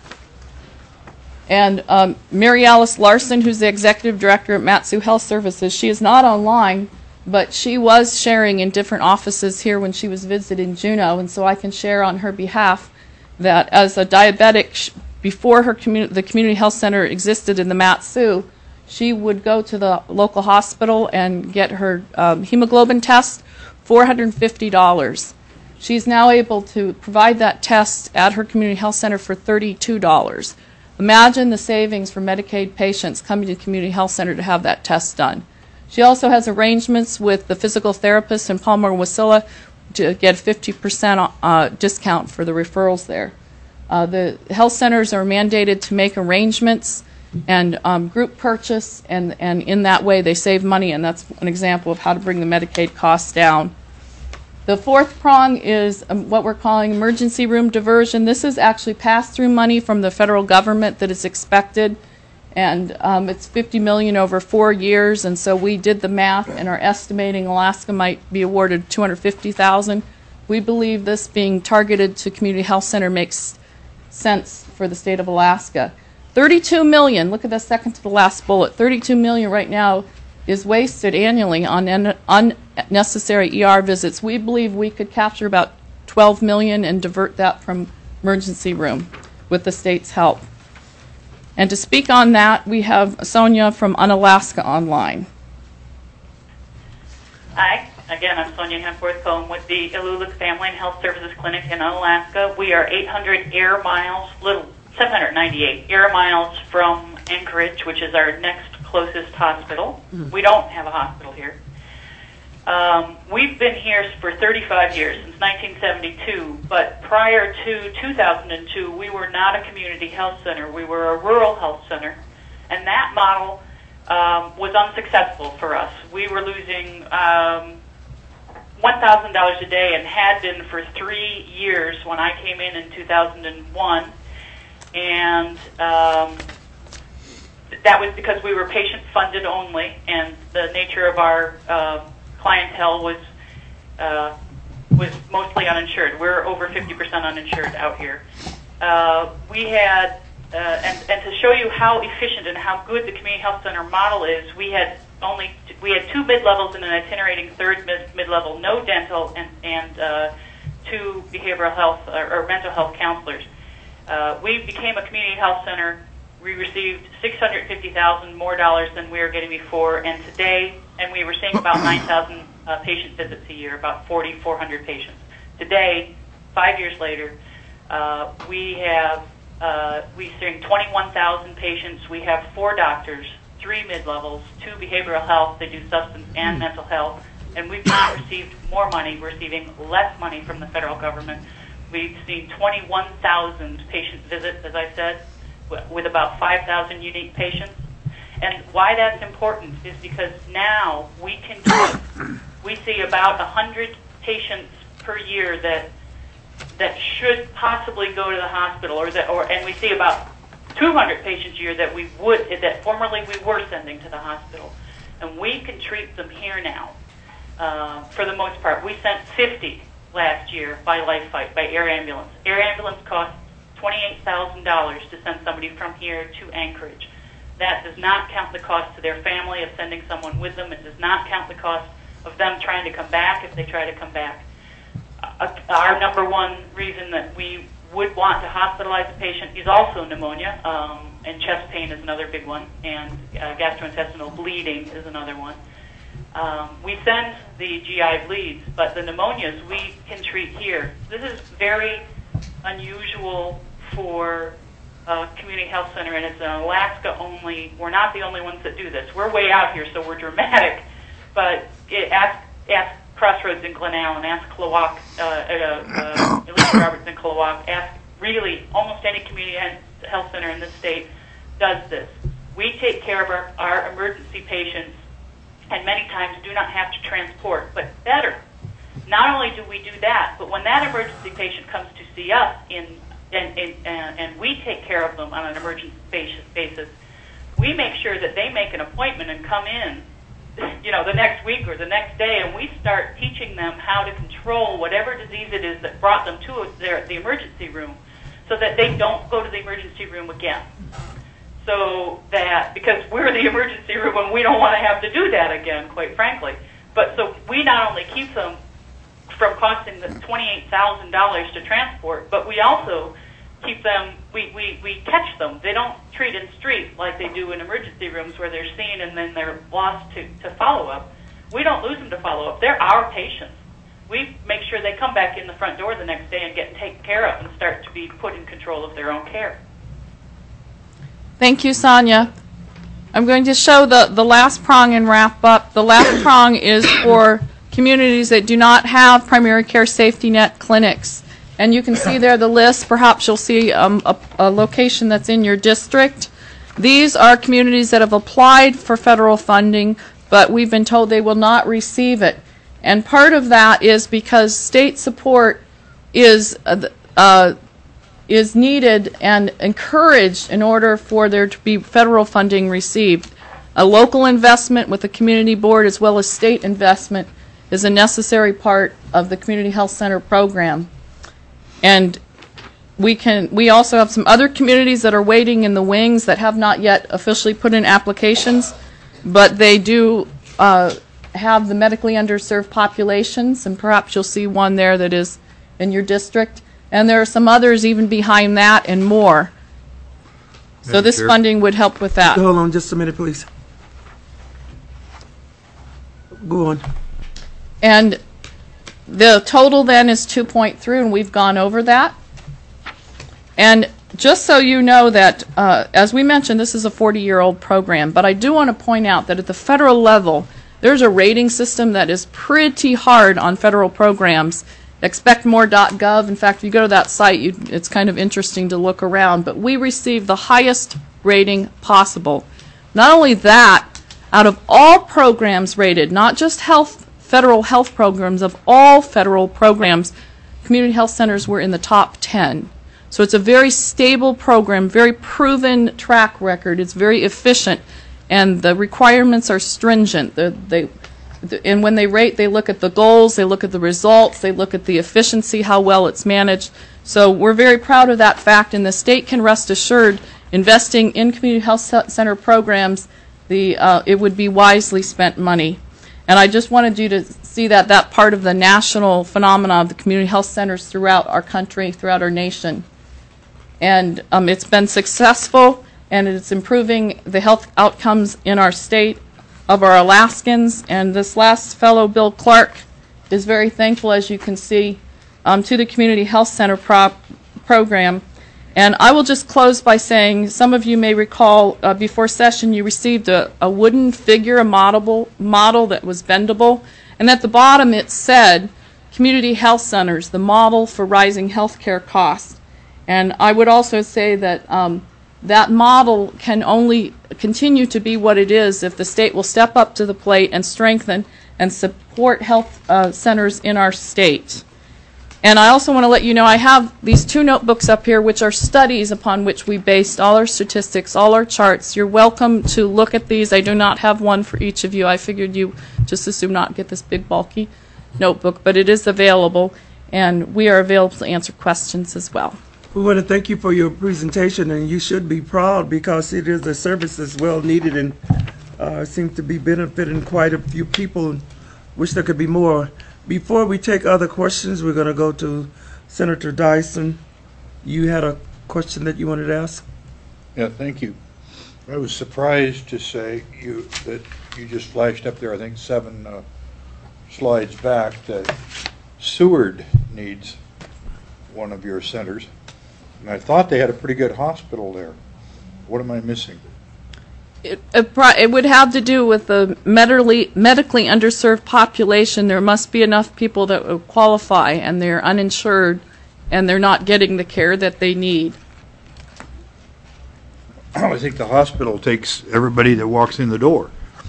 And um, Mary Alice Larson, who's the executive director at Mat-Su Health Services, she is not online, but she was sharing in different offices here when she was visiting Juneau, and so I can share on her behalf that as a diabetic, before her commu the community health center existed in the Mat-Su, she would go to the local hospital and get her um, hemoglobin test, four hundred fifty dollars. She's now able to provide that test at her community health center for thirty-two dollars. Imagine the savings for Medicaid patients coming to the community health center to have that test done. She also has arrangements with the physical therapist in Palmer-Wasilla to get a fifty percent uh, discount for the referrals there. Uh, the health centers are mandated to make arrangements and um, group purchase, and, and in that way they save money, and that's an example of how to bring the Medicaid costs down. The fourth prong is um, what we're calling emergency room diversion. This is actually pass-through money from the federal government that is expected, and um, it's fifty million dollars over four years, and so we did the math and are estimating Alaska might be awarded two hundred fifty thousand dollars. We believe this being targeted to community health center makes sense for the state of Alaska. thirty-two million dollars, look at the second to the last bullet, thirty-two million dollars right now is wasted annually on unnecessary E R visits. We believe we could capture about twelve million dollars and divert that from emergency room with the state's help. And to speak on that, we have Sonia from Unalaska online. Hi, again, I'm Sonia Hanforth-Cohen with the Iluluk Family and Health Services Clinic in Unalaska. We are eight hundred air miles, little seven hundred ninety-eight air miles from Anchorage, which is our next closest hospital. Mm-hmm. We don't have a hospital here. Um, we've been here for thirty-five years, since nineteen seventy-two, but prior to two thousand two, we were not a community health center. We were a rural health center, and that model um, was unsuccessful for us. We were losing um, one thousand dollars a day and had been for three years when I came in in two thousand one, and um, that was because we were patient-funded only, and the nature of our uh, clientele was uh, was mostly uninsured. We're over fifty percent uninsured out here. Uh, we had, uh, and, and to show you how efficient and how good the community health center model is, we had only we had two mid-levels and an itinerating third mid- mid-level, no dental, and and uh, two behavioral health or, or mental health counselors. Uh, we became a community health center. We received six hundred fifty thousand more dollars than we were getting before, and today, and we were seeing about nine thousand uh, patient visits a year, about forty-four hundred patients. Today, five years later, uh, we have uh, we seeing twenty-one thousand patients. We have four doctors, three mid-levels, two behavioral health. They do substance and mental health, and we've not received more money. We're receiving less money from the federal government. We've seen twenty-one thousand patient visits, as I said, with about five thousand unique patients. And why that's important is because now we can do, we see about one hundred patients per year that that should possibly go to the hospital, or that, or and we see about two hundred patients a year that we would, that formerly we were sending to the hospital. And we can treat them here now. Uh, for the most part, we sent fifty last year by Life Fight, by air ambulance. Air ambulance costs twenty-eight thousand dollars to send somebody from here to Anchorage. That does not count the cost to their family of sending someone with them. It does not count the cost of them trying to come back if they try to come back. Uh, our number one reason that we would want to hospitalize a patient is also pneumonia, um, and chest pain is another big one, and uh, gastrointestinal bleeding is another one. Um, we send the G I bleeds, but the pneumonias we can treat here. This is very unusual for a community health center, and it's an Alaska only. We're not the only ones that do this. We're way out here, so we're dramatic. But it, ask, ask Crossroads in Glen Allen, ask Klawock, uh, uh, uh, Elisa Roberts in Klawock, ask really almost any community health center in this state does this. We take care of our, our emergency patients, and many times do not have to transport, but better. Not only do we do that, but when that emergency patient comes to see us in and, and, and we take care of them on an emergency basis, we make sure that they make an appointment and come in, you know, the next week or the next day, and we start teaching them how to control whatever disease it is that brought them to their, the emergency room, so that they don't go to the emergency room again. So that, because we're the emergency room and we don't want to have to do that again, quite frankly. But so we not only keep them from costing the twenty-eight thousand dollars to transport, but we also keep them, we, we, we catch them. They don't treat in street like they do in emergency rooms where they're seen and then they're lost to, to follow-up. We don't lose them to follow-up. They're our patients. We make sure they come back in the front door the next day and get taken care of and start to be put in control of their own care. Thank you, Sonia. I'm going to show the, the last prong and wrap up. The last prong is for communities that do not have primary care safety net clinics. And you can see there the list. Perhaps you'll see um, a, a location that's in your district. These are communities that have applied for federal funding, but we've been told they will not receive it. And part of that is because state support is uh, uh, is needed and encouraged in order for there to be federal funding received. A local investment with the community board as well as state investment is a necessary part of the community health center program. And we can we also have some other communities that are waiting in the wings that have not yet officially put in applications, but they do uh, have the medically underserved populations, and perhaps you'll see one there that is in your district. And there are some others even behind that and more. So this funding would help with that. Hold on just a minute, please. Go on. And the total then is two point three, and we've gone over that. And just so you know that, uh, as we mentioned, this is a forty-year-old program, but I do want to point out that at the federal level, there's a rating system that is pretty hard on federal programs. expect more dot gov. In fact, if you go to that site, you, it's kind of interesting to look around. But we receive the highest rating possible. Not only that, out of all programs rated, not just health, federal health programs, of all federal programs, community health centers were in the top ten. So it's a very stable program, very proven track record. It's very efficient, and the requirements are stringent. The, they, the, and when they rate, they look at the goals, they look at the results, they look at the efficiency, how well it's managed. So we're very proud of that fact, and the state can rest assured, investing in community health center programs, the uh, it would be wisely spent money. And I just wanted you to see that that part of the national phenomena of the community health centers throughout our country, throughout our nation. And um, it's been successful, and it's improving the health outcomes in our state of our Alaskans. And this last fellow, Bill Clark, is very thankful, as you can see, um, to the Community Health Center prop program. And I will just close by saying, some of you may recall uh, before session you received a, a wooden figure, a model, model that was bendable. And at the bottom it said, Community Health Centers, the model for rising health care costs. And I would also say that um, that model can only continue to be what it is if the state will step up to the plate and strengthen and support health uh, centers in our state. And I also want to let you know I have these two notebooks up here, which are studies upon which we based all our statistics, all our charts. You're welcome to look at these. I do not have one for each of you. I figured you just as soon not get this big, bulky notebook, but it is available, and we are available to answer questions as well. We want to thank you for your presentation, and you should be proud because it is a service that's well needed and uh, seems to be benefiting quite a few people. Wish there could be more. Before we take other questions, we're going to go to Senator Dyson. You had a question that you wanted to ask? Yeah, thank you. I was surprised to say you that you just flashed up there, I think seven uh, slides back, that Seward needs one of your centers. And I thought they had a pretty good hospital there. What am I missing? It, it would have to do with the medically, medically underserved population. There must be enough people that would qualify, and they're uninsured, and they're not getting the care that they need. I think the hospital takes everybody that walks in the door.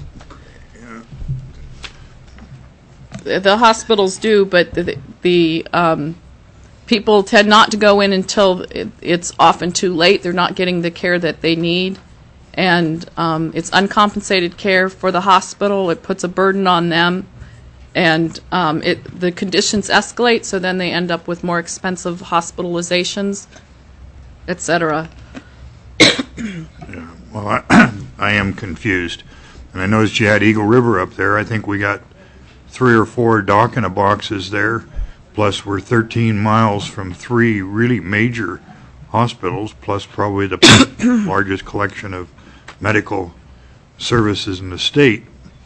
The, the hospitals do, but the, the um, people tend not to go in until it, it's often too late. They're not getting the care that they need. And um, it's uncompensated care for the hospital. It puts a burden on them, and um, it, the conditions escalate, so then they end up with more expensive hospitalizations, et cetera. Yeah, well, I, I am confused. And I noticed you had Eagle River up there. I think we got three or four dock-in-a-boxes there, plus we're thirteen miles from three really major hospitals, plus probably the largest collection of medical services in the state.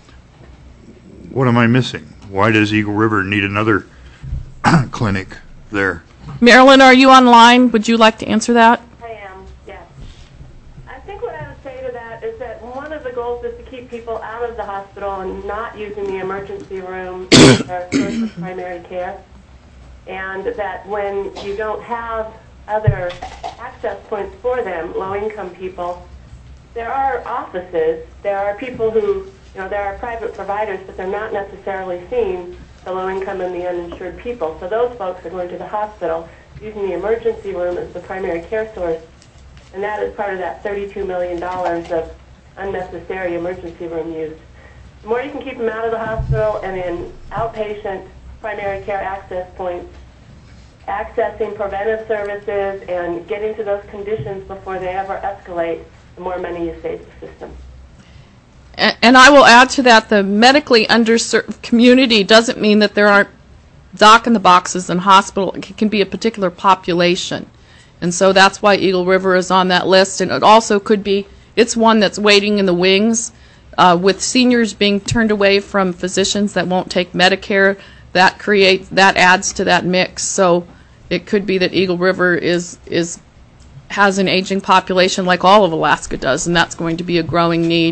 What am I missing? Why does Eagle River need another clinic there? Marilyn, are you online? Would you like to answer that? I am, yes. I think what I would say to that is that one of the goals is to keep people out of the hospital and not using the emergency room as a source of primary care. And that when you don't have other access points for them, low-income people, there are offices, there are people who, you know, there are private providers, but they're not necessarily seeing the low-income and the uninsured people. So those folks are going to the hospital, using the emergency room as the primary care source, and that is part of that thirty-two million dollars of unnecessary emergency room use. The more you can keep them out of the hospital and in outpatient primary care access points, accessing preventive services and getting to those conditions before they ever escalate, the more money you save the system. And, and I will add to that, the medically underserved community doesn't mean that there aren't dock-in-the-boxes in hospital. It can be a particular population. And so that's why Eagle River is on that list. And it also could be, it's one that's waiting in the wings, uh, with seniors being turned away from physicians that won't take Medicare. That creates, that adds to that mix. So it could be that Eagle River is is has an aging population like all of Alaska does, and that's going to be a growing need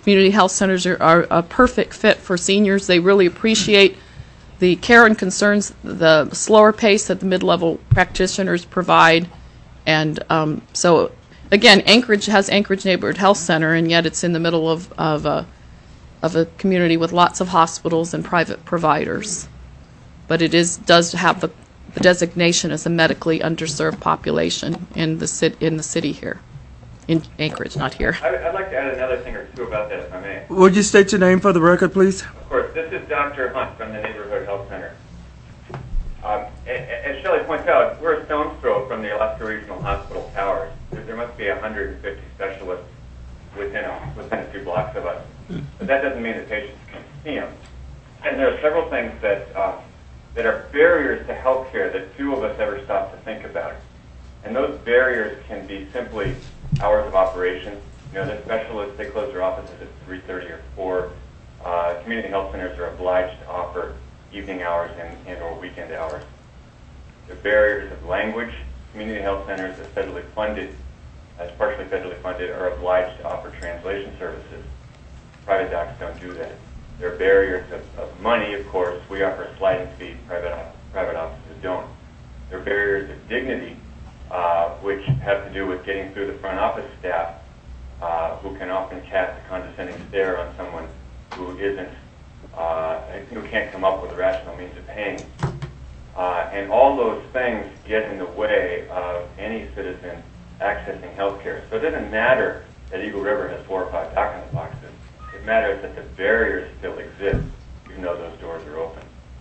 community health centers are, are a perfect fit for seniors. They really appreciate the care and concerns, the slower pace that the mid-level practitioners provide. And um, so, again, Anchorage has Anchorage Neighborhood Health Center, and yet it's in the middle of, of, a, of a community with lots of hospitals and private providers. But it is does have the, the designation as a medically underserved population in the, cit, in the city here, in Anchorage, not here. I- I'd like to add another thing or two about that, if I may. Would you state your name for the record, please? Of course, this is Doctor Hunt from the Neighborhood Health Center. Um, a- a- as Shelley points out, we're a stone's throw from the Alaska Regional Hospital towers. There, there must be one hundred fifty specialists within a, within a few blocks of us. But that doesn't mean that patients can see them. And there are several things that, uh, that are barriers to health care that few of us ever stop to think about. And those barriers can be simply hours of operation. You know, the specialists, they close their offices at three thirty or four. Uh, community health centers are obliged to offer evening hours and, and or weekend hours. The barriers of language. Community health centers, as federally funded, as partially federally funded, are obliged to offer translation services. Private docs don't do that. There are barriers of, of money, of course. We offer a sliding fee. Private, private offices don't. There are barriers of dignity, uh, which have to do with getting through the front office staff, uh, who can often cast a condescending stare on someone who isn't, uh, who can't come up with a rational means of paying. Uh, and all those things get in the way of any citizen accessing health care. So it doesn't matter that Eagle River has four or five doc in the boxes. It matters that the barriers still exist, even though those doors are open.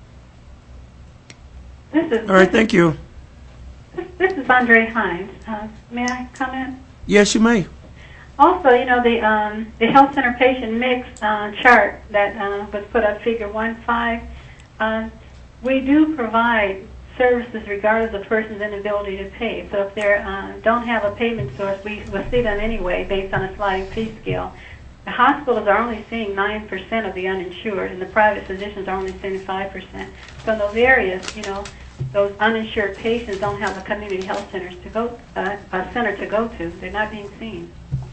This is All right, thank you. This, this is Andre Hines. Uh, may I comment? Yes, you may. Also, you know, the um, the health center patient mix uh, chart that uh, was put up, figure one five, uh, we do provide services regardless of the person's inability to pay. So if they uh, don't have a payment source, we will see them anyway based on a sliding fee scale. The hospitals are only seeing nine percent of the uninsured, and the private physicians are only seeing five percent. So in those areas, you know, those uninsured patients don't have a community health centers to go, uh, a center to go to. They're not being seen.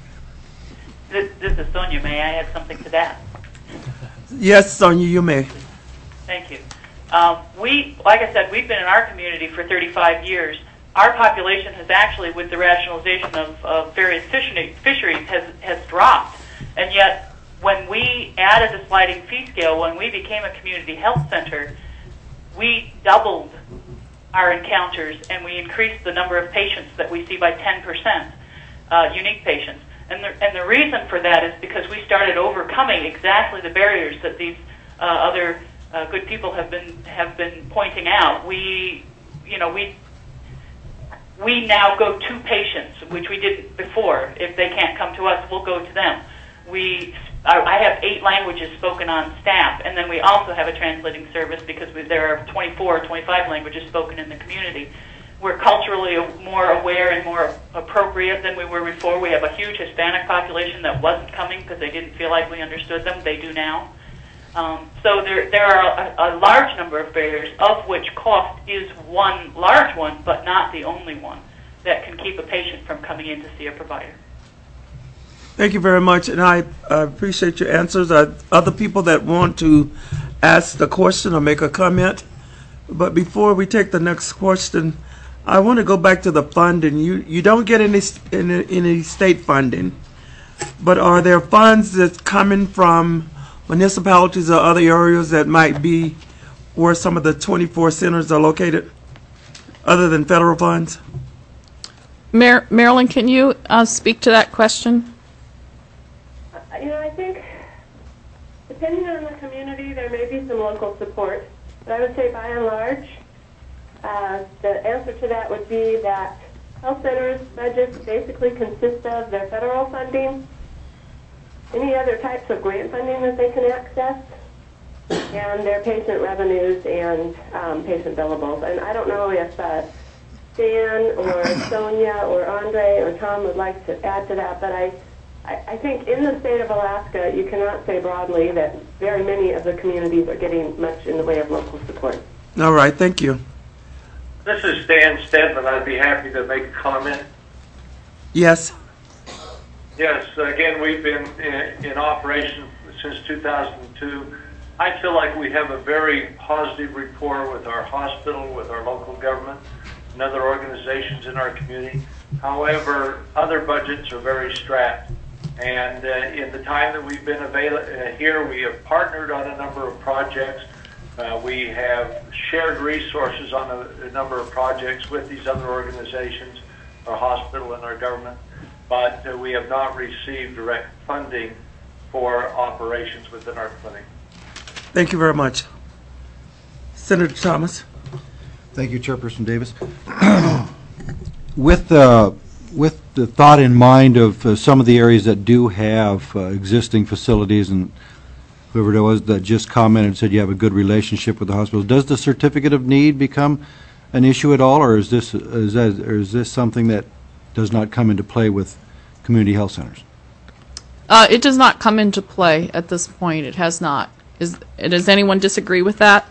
This, this is Sonia. May I add something to that? Yes, Sonia, you may. Thank you. Um, we, like I said, we've been in our community for thirty-five years. Our population has actually, with the rationalization of, of various fishery, fisheries, has, has dropped. And yet, when we added the sliding fee scale, when we became a community health center, we doubled our encounters and we increased the number of patients that we see by ten percent, uh, unique patients. And the, and the reason for that is because we started overcoming exactly the barriers that these uh, other uh, good people have been have been pointing out. We, you know, we we now go to patients, which we didn't before. If they can't come to us, we'll go to them. We, I have eight languages spoken on staff, and then we also have a translating service because we, there are twenty-four or twenty-five languages spoken in the community. We're culturally more aware and more appropriate than we were before. We have a huge Hispanic population that wasn't coming because they didn't feel like we understood them. They do now. Um, so there, there are a, a large number of barriers, of which cost is one large one, but not the only one, that can keep a patient from coming in to see a provider. Thank you very much, and I uh, appreciate your answers. Uh, other people that want to ask the question or make a comment, but before we take the next question, I want to go back to the funding. You you don't get any any, any state funding, but are there funds that's coming from municipalities or other areas that might be where some of the twenty-four centers are located, other than federal funds? Mar- Marilyn, can you uh, speak to that question? You know, I think depending on the community, there may be some local support. But I would say by and large, uh, the answer to that would be that health centers' budgets basically consist of their federal funding, any other types of grant funding that they can access, and their patient revenues and um, patient billables. And I don't know if uh, Dan or Sonia or Andre or Tom would like to add to that, but I I think in the state of Alaska, you cannot say broadly that very many of the communities are getting much in the way of local support. All right, thank you. This is Dan Stedman. I'd be happy to make a comment. Yes. Yes, again, we've been in, in operation since two thousand two. I feel like we have a very positive rapport with our hospital, with our local government, and other organizations in our community. However, other budgets are very strapped. And uh, in the time that we've been avail- uh, here, we have partnered on a number of projects. Uh, we have shared resources on a, a number of projects with these other organizations, our hospital and our government. But uh, we have not received direct funding for operations within our clinic. Thank you very much. Senator Thomas. Thank you, Chairperson Davis. With uh, with the thought in mind of uh, some of the areas that do have uh, existing facilities, and whoever it was that just commented said you have a good relationship with the hospital, does the certificate of need become an issue at all, or is this is that, or is this something that does not come into play with community health centers? Uh, it does not come into play at this point. It has not. Is, does anyone disagree with that?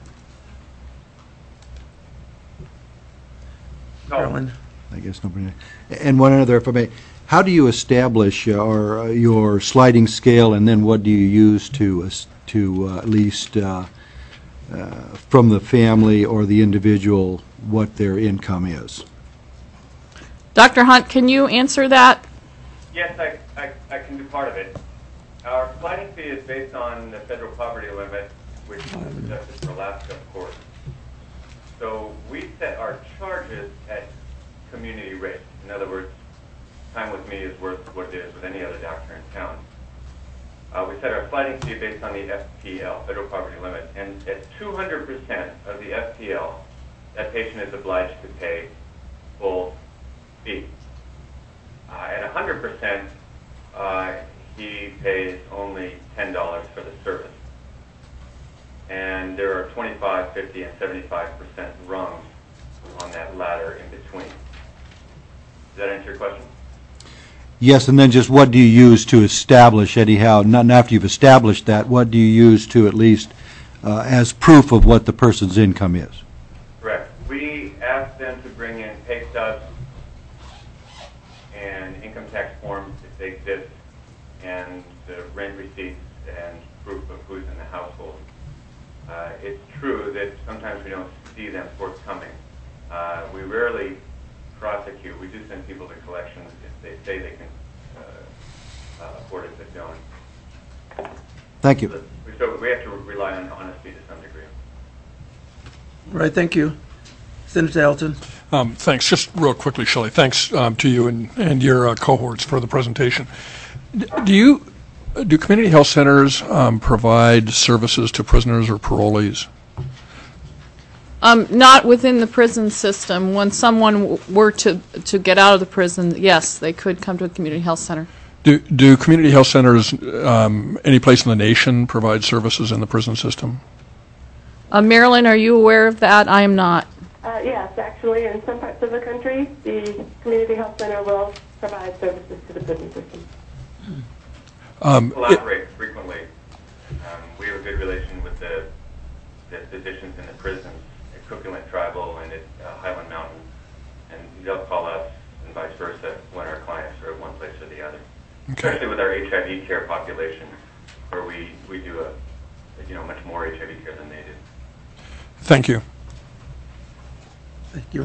Carolyn. I guess nobody. And one other, if I may, how do you establish uh, or, uh, your sliding scale, and then what do you use to uh, to uh, at least uh, uh, from the family or the individual what their income is? Doctor Hunt, can you answer that? Yes, I, I, I can do part of it. Our sliding fee is based on the federal poverty limit, which is adjusted for Alaska, of course. So we set our charges at community rate. In other words, time with me is worth what it is with any other doctor in town. Uh, we set our sliding fee based on the F P L, federal poverty limit, and at two hundred percent of the F P L, that patient is obliged to pay full fee. Uh, at one hundred percent, uh, he pays only ten dollars for the service. And there are twenty-five, fifty, and seventy-five percent rungs on that ladder in between. Does that answer your question? Yes, and then just what do you use to establish, anyhow, not after you've established that, what do you use to at least uh, as proof of what the person's income is? Correct. We ask them to bring in pay stubs and income tax forms if they exist, and the rent receipts and proof of who's in the household. Uh, it's true that sometimes we don't see them forthcoming. Uh, we rarely prosecute. We do send people to collections if they say they can uh, uh, afford it, but don't. Thank you. So, so we have to rely on honesty to some degree. Right, thank you. Senator Elton. Um, thanks. Just real quickly, Shelley, thanks um, to you and, and your uh, cohorts for the presentation. D- do you, do community health centers um, provide services to prisoners or parolees? Um, not within the prison system. When someone w- were to, to get out of the prison, yes, they could come to a community health center. Do, do community health centers, um, any place in the nation, provide services in the prison system? Uh, Marilyn, are you aware of that? I am not. Uh, yes, actually, in some parts of the country, the community health center will provide services to the prison system. Um, Collaborate frequently. Um, we have a good relation with the, the physicians in the prisons at Cookland Tribal and at uh, Highland Mountain, and they'll call us and vice versa when our clients are at one place or the other. Okay. Especially with our H I V care population, where we, we do a, you know, much more H I V care than they do. Thank you. Thank you.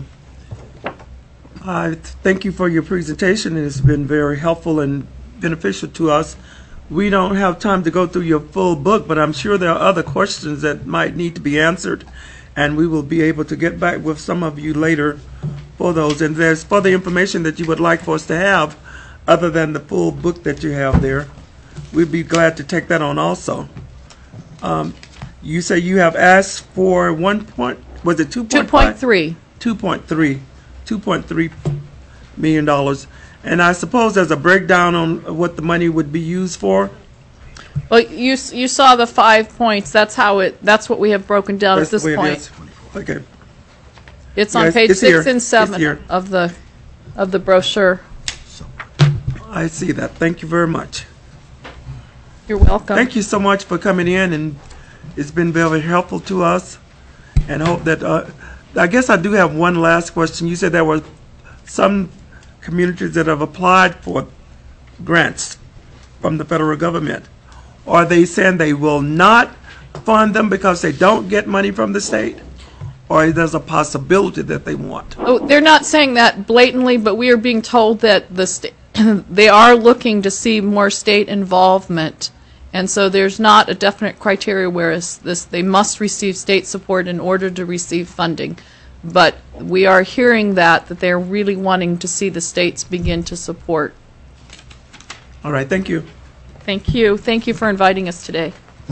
I thank you for your presentation. It's been very helpful and beneficial to us. We don't have time to go through your full book, but I'm sure there are other questions that might need to be answered, and we will be able to get back with some of you later for those. And there's further information that you would like for us to have other than the full book that you have there. We'd be glad to take that on also. Um, you say you have asked for one point, was it two point five? two point three. two point three, two point three million dollars. And I suppose there's a breakdown on what the money would be used for. Well, you s- you saw the five points. That's how it. That's what we have broken down That's at this the way it point. is. Okay. It's on Yes, page it's six here. and It's seven here. of the of the brochure. I see that. Thank you very much. You're welcome. Thank you so much for coming in, and it's been very helpful to us. And hope that, uh, I guess I do have one last question. You said there were some communities that have applied for grants from the federal government. Are they saying they will not fund them because they don't get money from the state? Or there's a possibility that they want? Oh, they're not saying that blatantly, but we are being told that the sta- they are looking to see more state involvement. And so there's not a definite criteria where it's this, they must receive state support in order to receive funding. But we are hearing that, that they're really wanting to see the states begin to support. All right, thank you. Thank you. Thank you for inviting us today.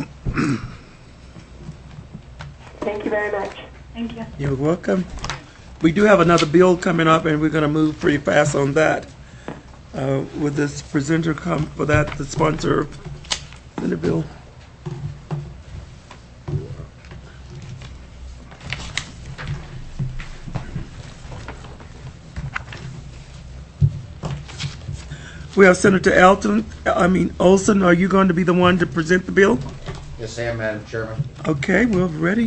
Thank you very much. Thank you. You're welcome. We do have another bill coming up, and we're going to move pretty fast on that. Uh, Would this presenter come for that, the sponsor of the bill? We have Senator Elton, I mean Olson. Are you going to be the one to present the bill? Yes, I am, Madam Chairman. Okay, we're ready.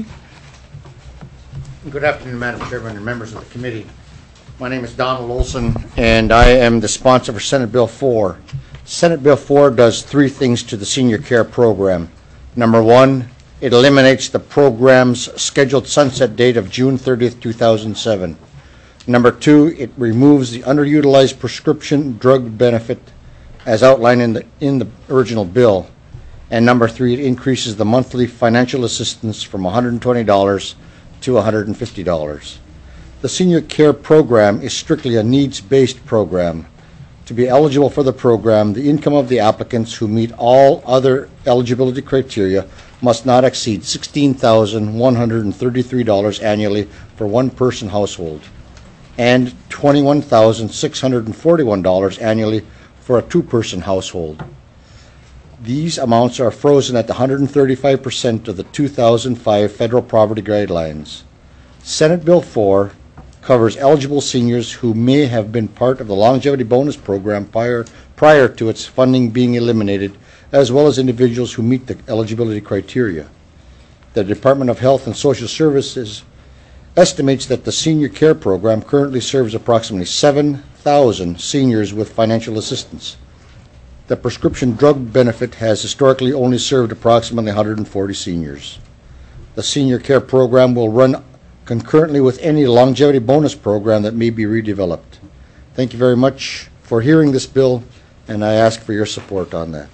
Good afternoon, Madam Chairman and members of the committee. My name is Donald Olson, and I am the sponsor for Senate Bill four. Senate Bill four does three things to the senior care program. Number one, it eliminates the program's scheduled sunset date of June thirtieth, two thousand seven. Number two, it removes the underutilized prescription drug benefit as outlined in the, in the original bill. And number three, it increases the monthly financial assistance from one hundred twenty dollars to one hundred fifty dollars. The senior care program is strictly a needs-based program. To be eligible for the program, the income of the applicants who meet all other eligibility criteria must not exceed sixteen thousand one hundred thirty-three dollars annually for one person household and twenty-one thousand six hundred forty-one dollars annually for a two-person household. These amounts are frozen at one hundred thirty-five percent of the two thousand five federal poverty guidelines. Senate Bill four covers eligible seniors who may have been part of the longevity bonus program prior, prior to its funding being eliminated, as well as individuals who meet the eligibility criteria. The Department of Health and Social Services estimates that the senior care program currently serves approximately seven thousand seniors with financial assistance. The prescription drug benefit has historically only served approximately one hundred forty seniors. The senior care program will run concurrently with any longevity bonus program that may be redeveloped. Thank you very much for hearing this bill, and I ask for your support on that.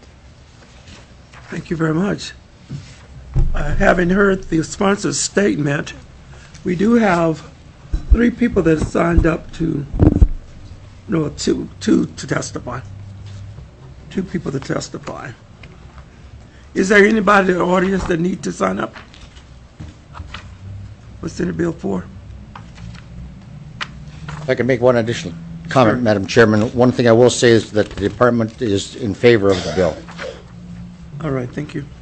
Thank you very much. Uh, having heard the sponsor's statement, we do have three people that signed up to, no, two, two to testify. Two people to testify. Is there anybody in the audience that need to sign up for Senate Bill four? If I can make one additional comment, Sure. Madam Chairman. One thing I will say is that the department is in favor of the bill. All right, thank you.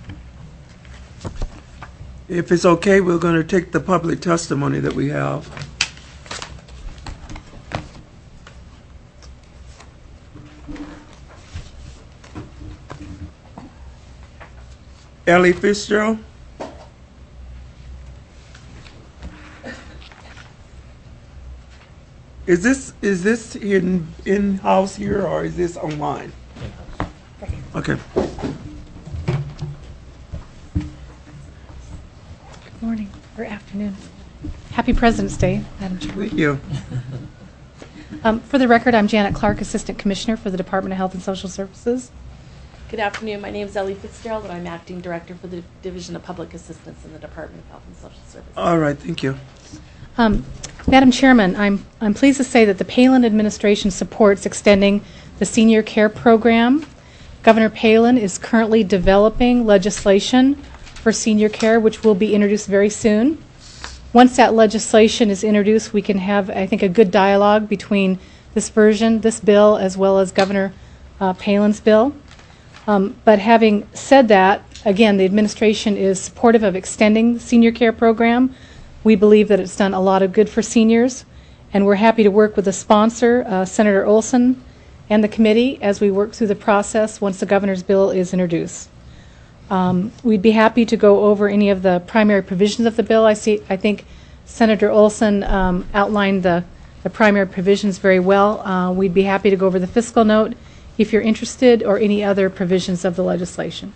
If it's okay, we're going to take the public testimony that we have. Ellie Fitzgerald. Is this is this in in house here or is this online? Okay. Good morning or afternoon. Happy President's Day, Madam Chairman. Thank you. Um, for the record, I'm Janet Clark, Assistant Commissioner for the Department of Health and Social Services. Good afternoon. My name is Ellie Fitzgerald, and I'm Acting Director for the Division of Public Assistance in the Department of Health and Social Services. All right, thank you. Um, Madam Chairman, I'm, I'm pleased to say that the Palin administration supports extending the senior care program. Governor Palin is currently developing legislation for senior care, which will be introduced very soon. Once that legislation is introduced, we can have, I think, a good dialogue between this version, this bill, as well as Governor uh, Palin's bill. Um, but having said that, again, the administration is supportive of extending the senior care program. We believe that it's done a lot of good for seniors, and we're happy to work with the sponsor, uh, Senator Olson, and the committee as we work through the process once the governor's bill is introduced. Um, we'd be happy to go over any of the primary provisions of the bill. I see. I think Senator Olson um, outlined the, the primary provisions very well. Uh, we'd be happy to go over the fiscal note if you're interested, or any other provisions of the legislation.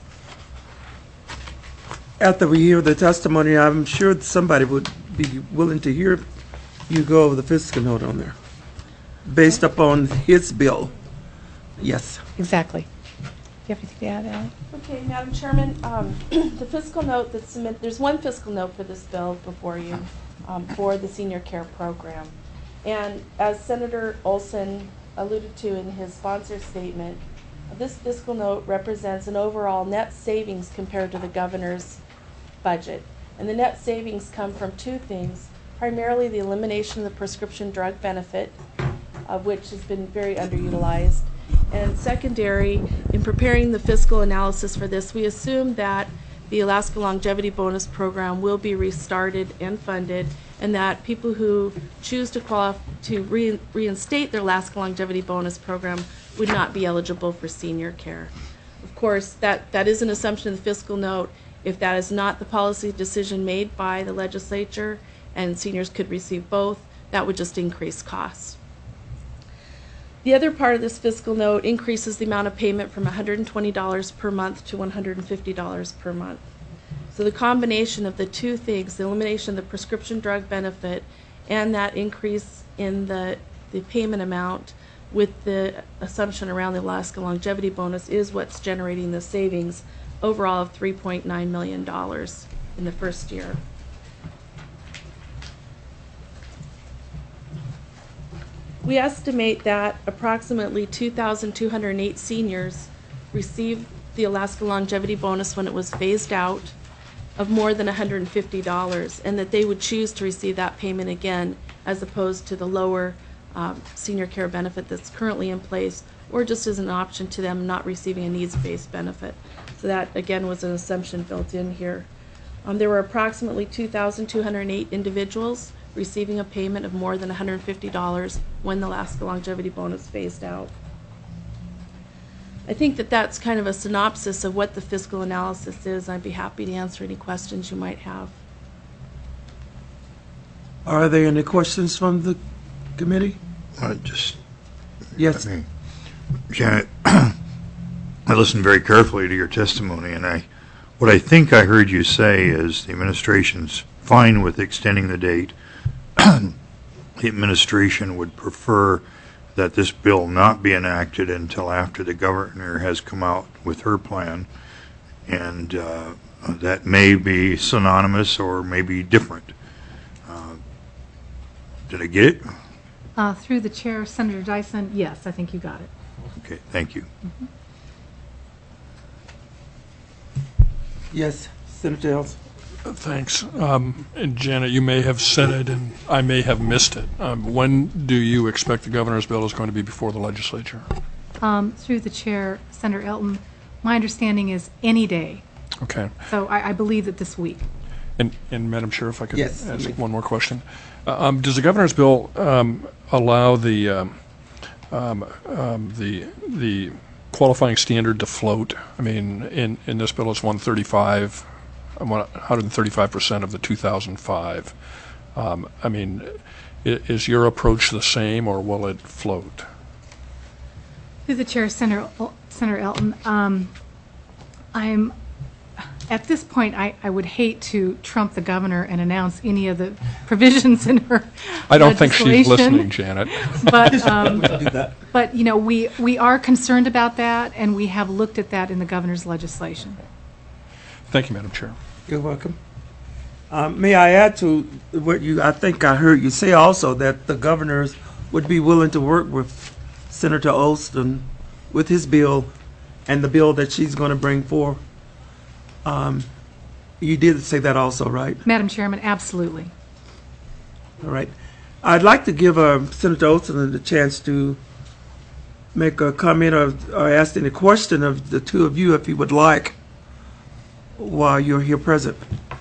After we hear the testimony, I'm sure somebody would be willing to hear you go over the fiscal note on there, based upon his bill. Yes. Exactly. Do you have anything to add, Ally? Okay, Madam Chairman, um, the fiscal note that's submitted, there's one fiscal note for this bill before you um, for the senior care program. And as Senator Olson alluded to in his sponsor statement, this fiscal note represents an overall net savings compared to the governor's budget. And the net savings come from two things, primarily the elimination of the prescription drug benefit, uh, which has been very underutilized. And secondary, in preparing the fiscal analysis for this, we assume that the Alaska Longevity Bonus Program will be restarted and funded, and that people who choose to qualify to re reinstate their Alaska Longevity Bonus Program would not be eligible for senior care. Of course, that, that is an assumption of the fiscal note. If that is not the policy decision made by the legislature and seniors could receive both, that would just increase costs. The other part of this fiscal note increases the amount of payment from one hundred twenty dollars per month to one hundred fifty dollars per month. So the combination of the two things, the elimination of the prescription drug benefit and that increase in the, the payment amount with the assumption around the Alaska Longevity Bonus, is what's generating the savings overall of three point nine million dollars in the first year. We estimate that approximately two thousand two hundred eight seniors received the Alaska Longevity Bonus when it was phased out of more than one hundred fifty dollars, and that they would choose to receive that payment again as opposed to the lower um, senior care benefit that's currently in place, or just as an option to them not receiving a needs-based benefit. So that, again, was an assumption built in here. Um, there were approximately two thousand two hundred eight individuals receiving a payment of more than one hundred fifty dollars when the Alaska Longevity Bonus phased out. I think that that's kind of a synopsis of what the fiscal analysis is. I'd be happy to answer any questions you might have. Are there any questions from the committee? Uh, just, yes. I mean, Janet, I listened very carefully to your testimony, and I, what I think I heard you say is the administration's fine with extending the date. The administration would prefer that this bill not be enacted until after the governor has come out with her plan, and uh, that may be synonymous or maybe different. Uh, did I get it? Uh, through the chair, Senator Dyson, yes, I think you got it. Okay, thank you. Mm-hmm. Yes, Senator Ells. Thanks. Um, and Janet, you may have said it, and I may have missed it. Um, when do you expect the governor's bill is going to be before the legislature? Um, through the chair, Senator Elton, my understanding is any day. Okay. So I, I believe that this week. And, and Madam Chair, if I could yes, ask one more question. Uh, um, does the governor's bill um, allow the um, um, um, the the qualifying standard to float? I mean, in, in this bill it's one thirty-five. one hundred thirty-five percent of the two thousand five. Um, I mean, is your approach the same, or will it float? Through the chair, Senator, Senator Elton, um, I'm, at this point, I, I would hate to trump the governor and announce any of the provisions in her I don't think she's listening, Janet. But, um, but, you know, we, we are concerned about that, and we have looked at that in the governor's legislation. Thank you, Madam Chair. You're welcome. Um, may I add to what you, I think I heard you say also, that the governors would be willing to work with Senator Olson with his bill and the bill that she's going to bring forth. Um, you did say that also, right? Madam Chairman, absolutely. All right. I'd like to give uh, Senator Olson the chance to make a comment or, or ask any question of the two of you if he would like, while you're here present.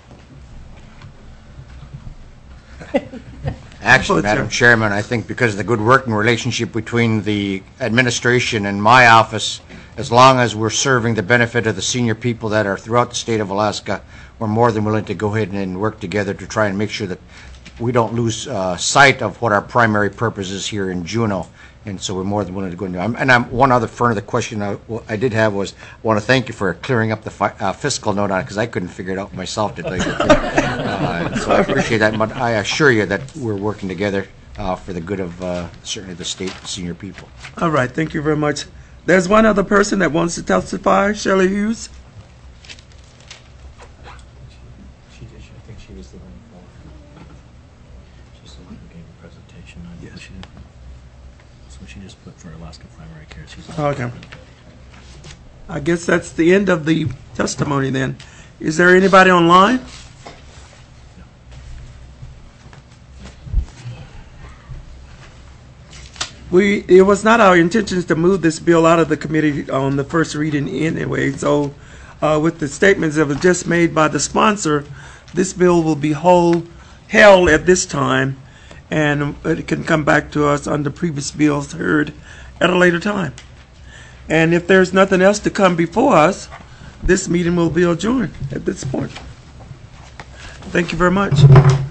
Actually, Madam Chairman, I think because of the good working relationship between the administration and my office, as long as we're serving the benefit of the senior people that are throughout the state of Alaska, we're more than willing to go ahead and work together to try and make sure that we don't lose uh, sight of what our primary purpose is here in Juneau, And so we're more than willing to go into. I'm- And I'm, one other further question I, well, I did have was, I want to thank you for clearing up the fi- uh, fiscal note on it, because I couldn't figure it out myself, to tell you the truth. Uh, So I appreciate that, but I assure you that we're working together uh, for the good of uh, certainly the state senior people. All right, thank you very much. There's one other person that wants to testify, Shirley Hughes. She did, I think she was the one for, she's the one who gave the presentation. I think she did. So she just put for Alaska Primary Care. She's the Okay. I guess that's the end of the testimony then. Is there anybody online? We, it was not our intentions to move this bill out of the committee on the first reading anyway, so uh, with the statements that were just made by the sponsor, this bill will be whole, held at this time, and it can come back to us under previous bills heard at a later time. And if there's nothing else to come before us, this meeting will be adjourned at this point. Thank you very much.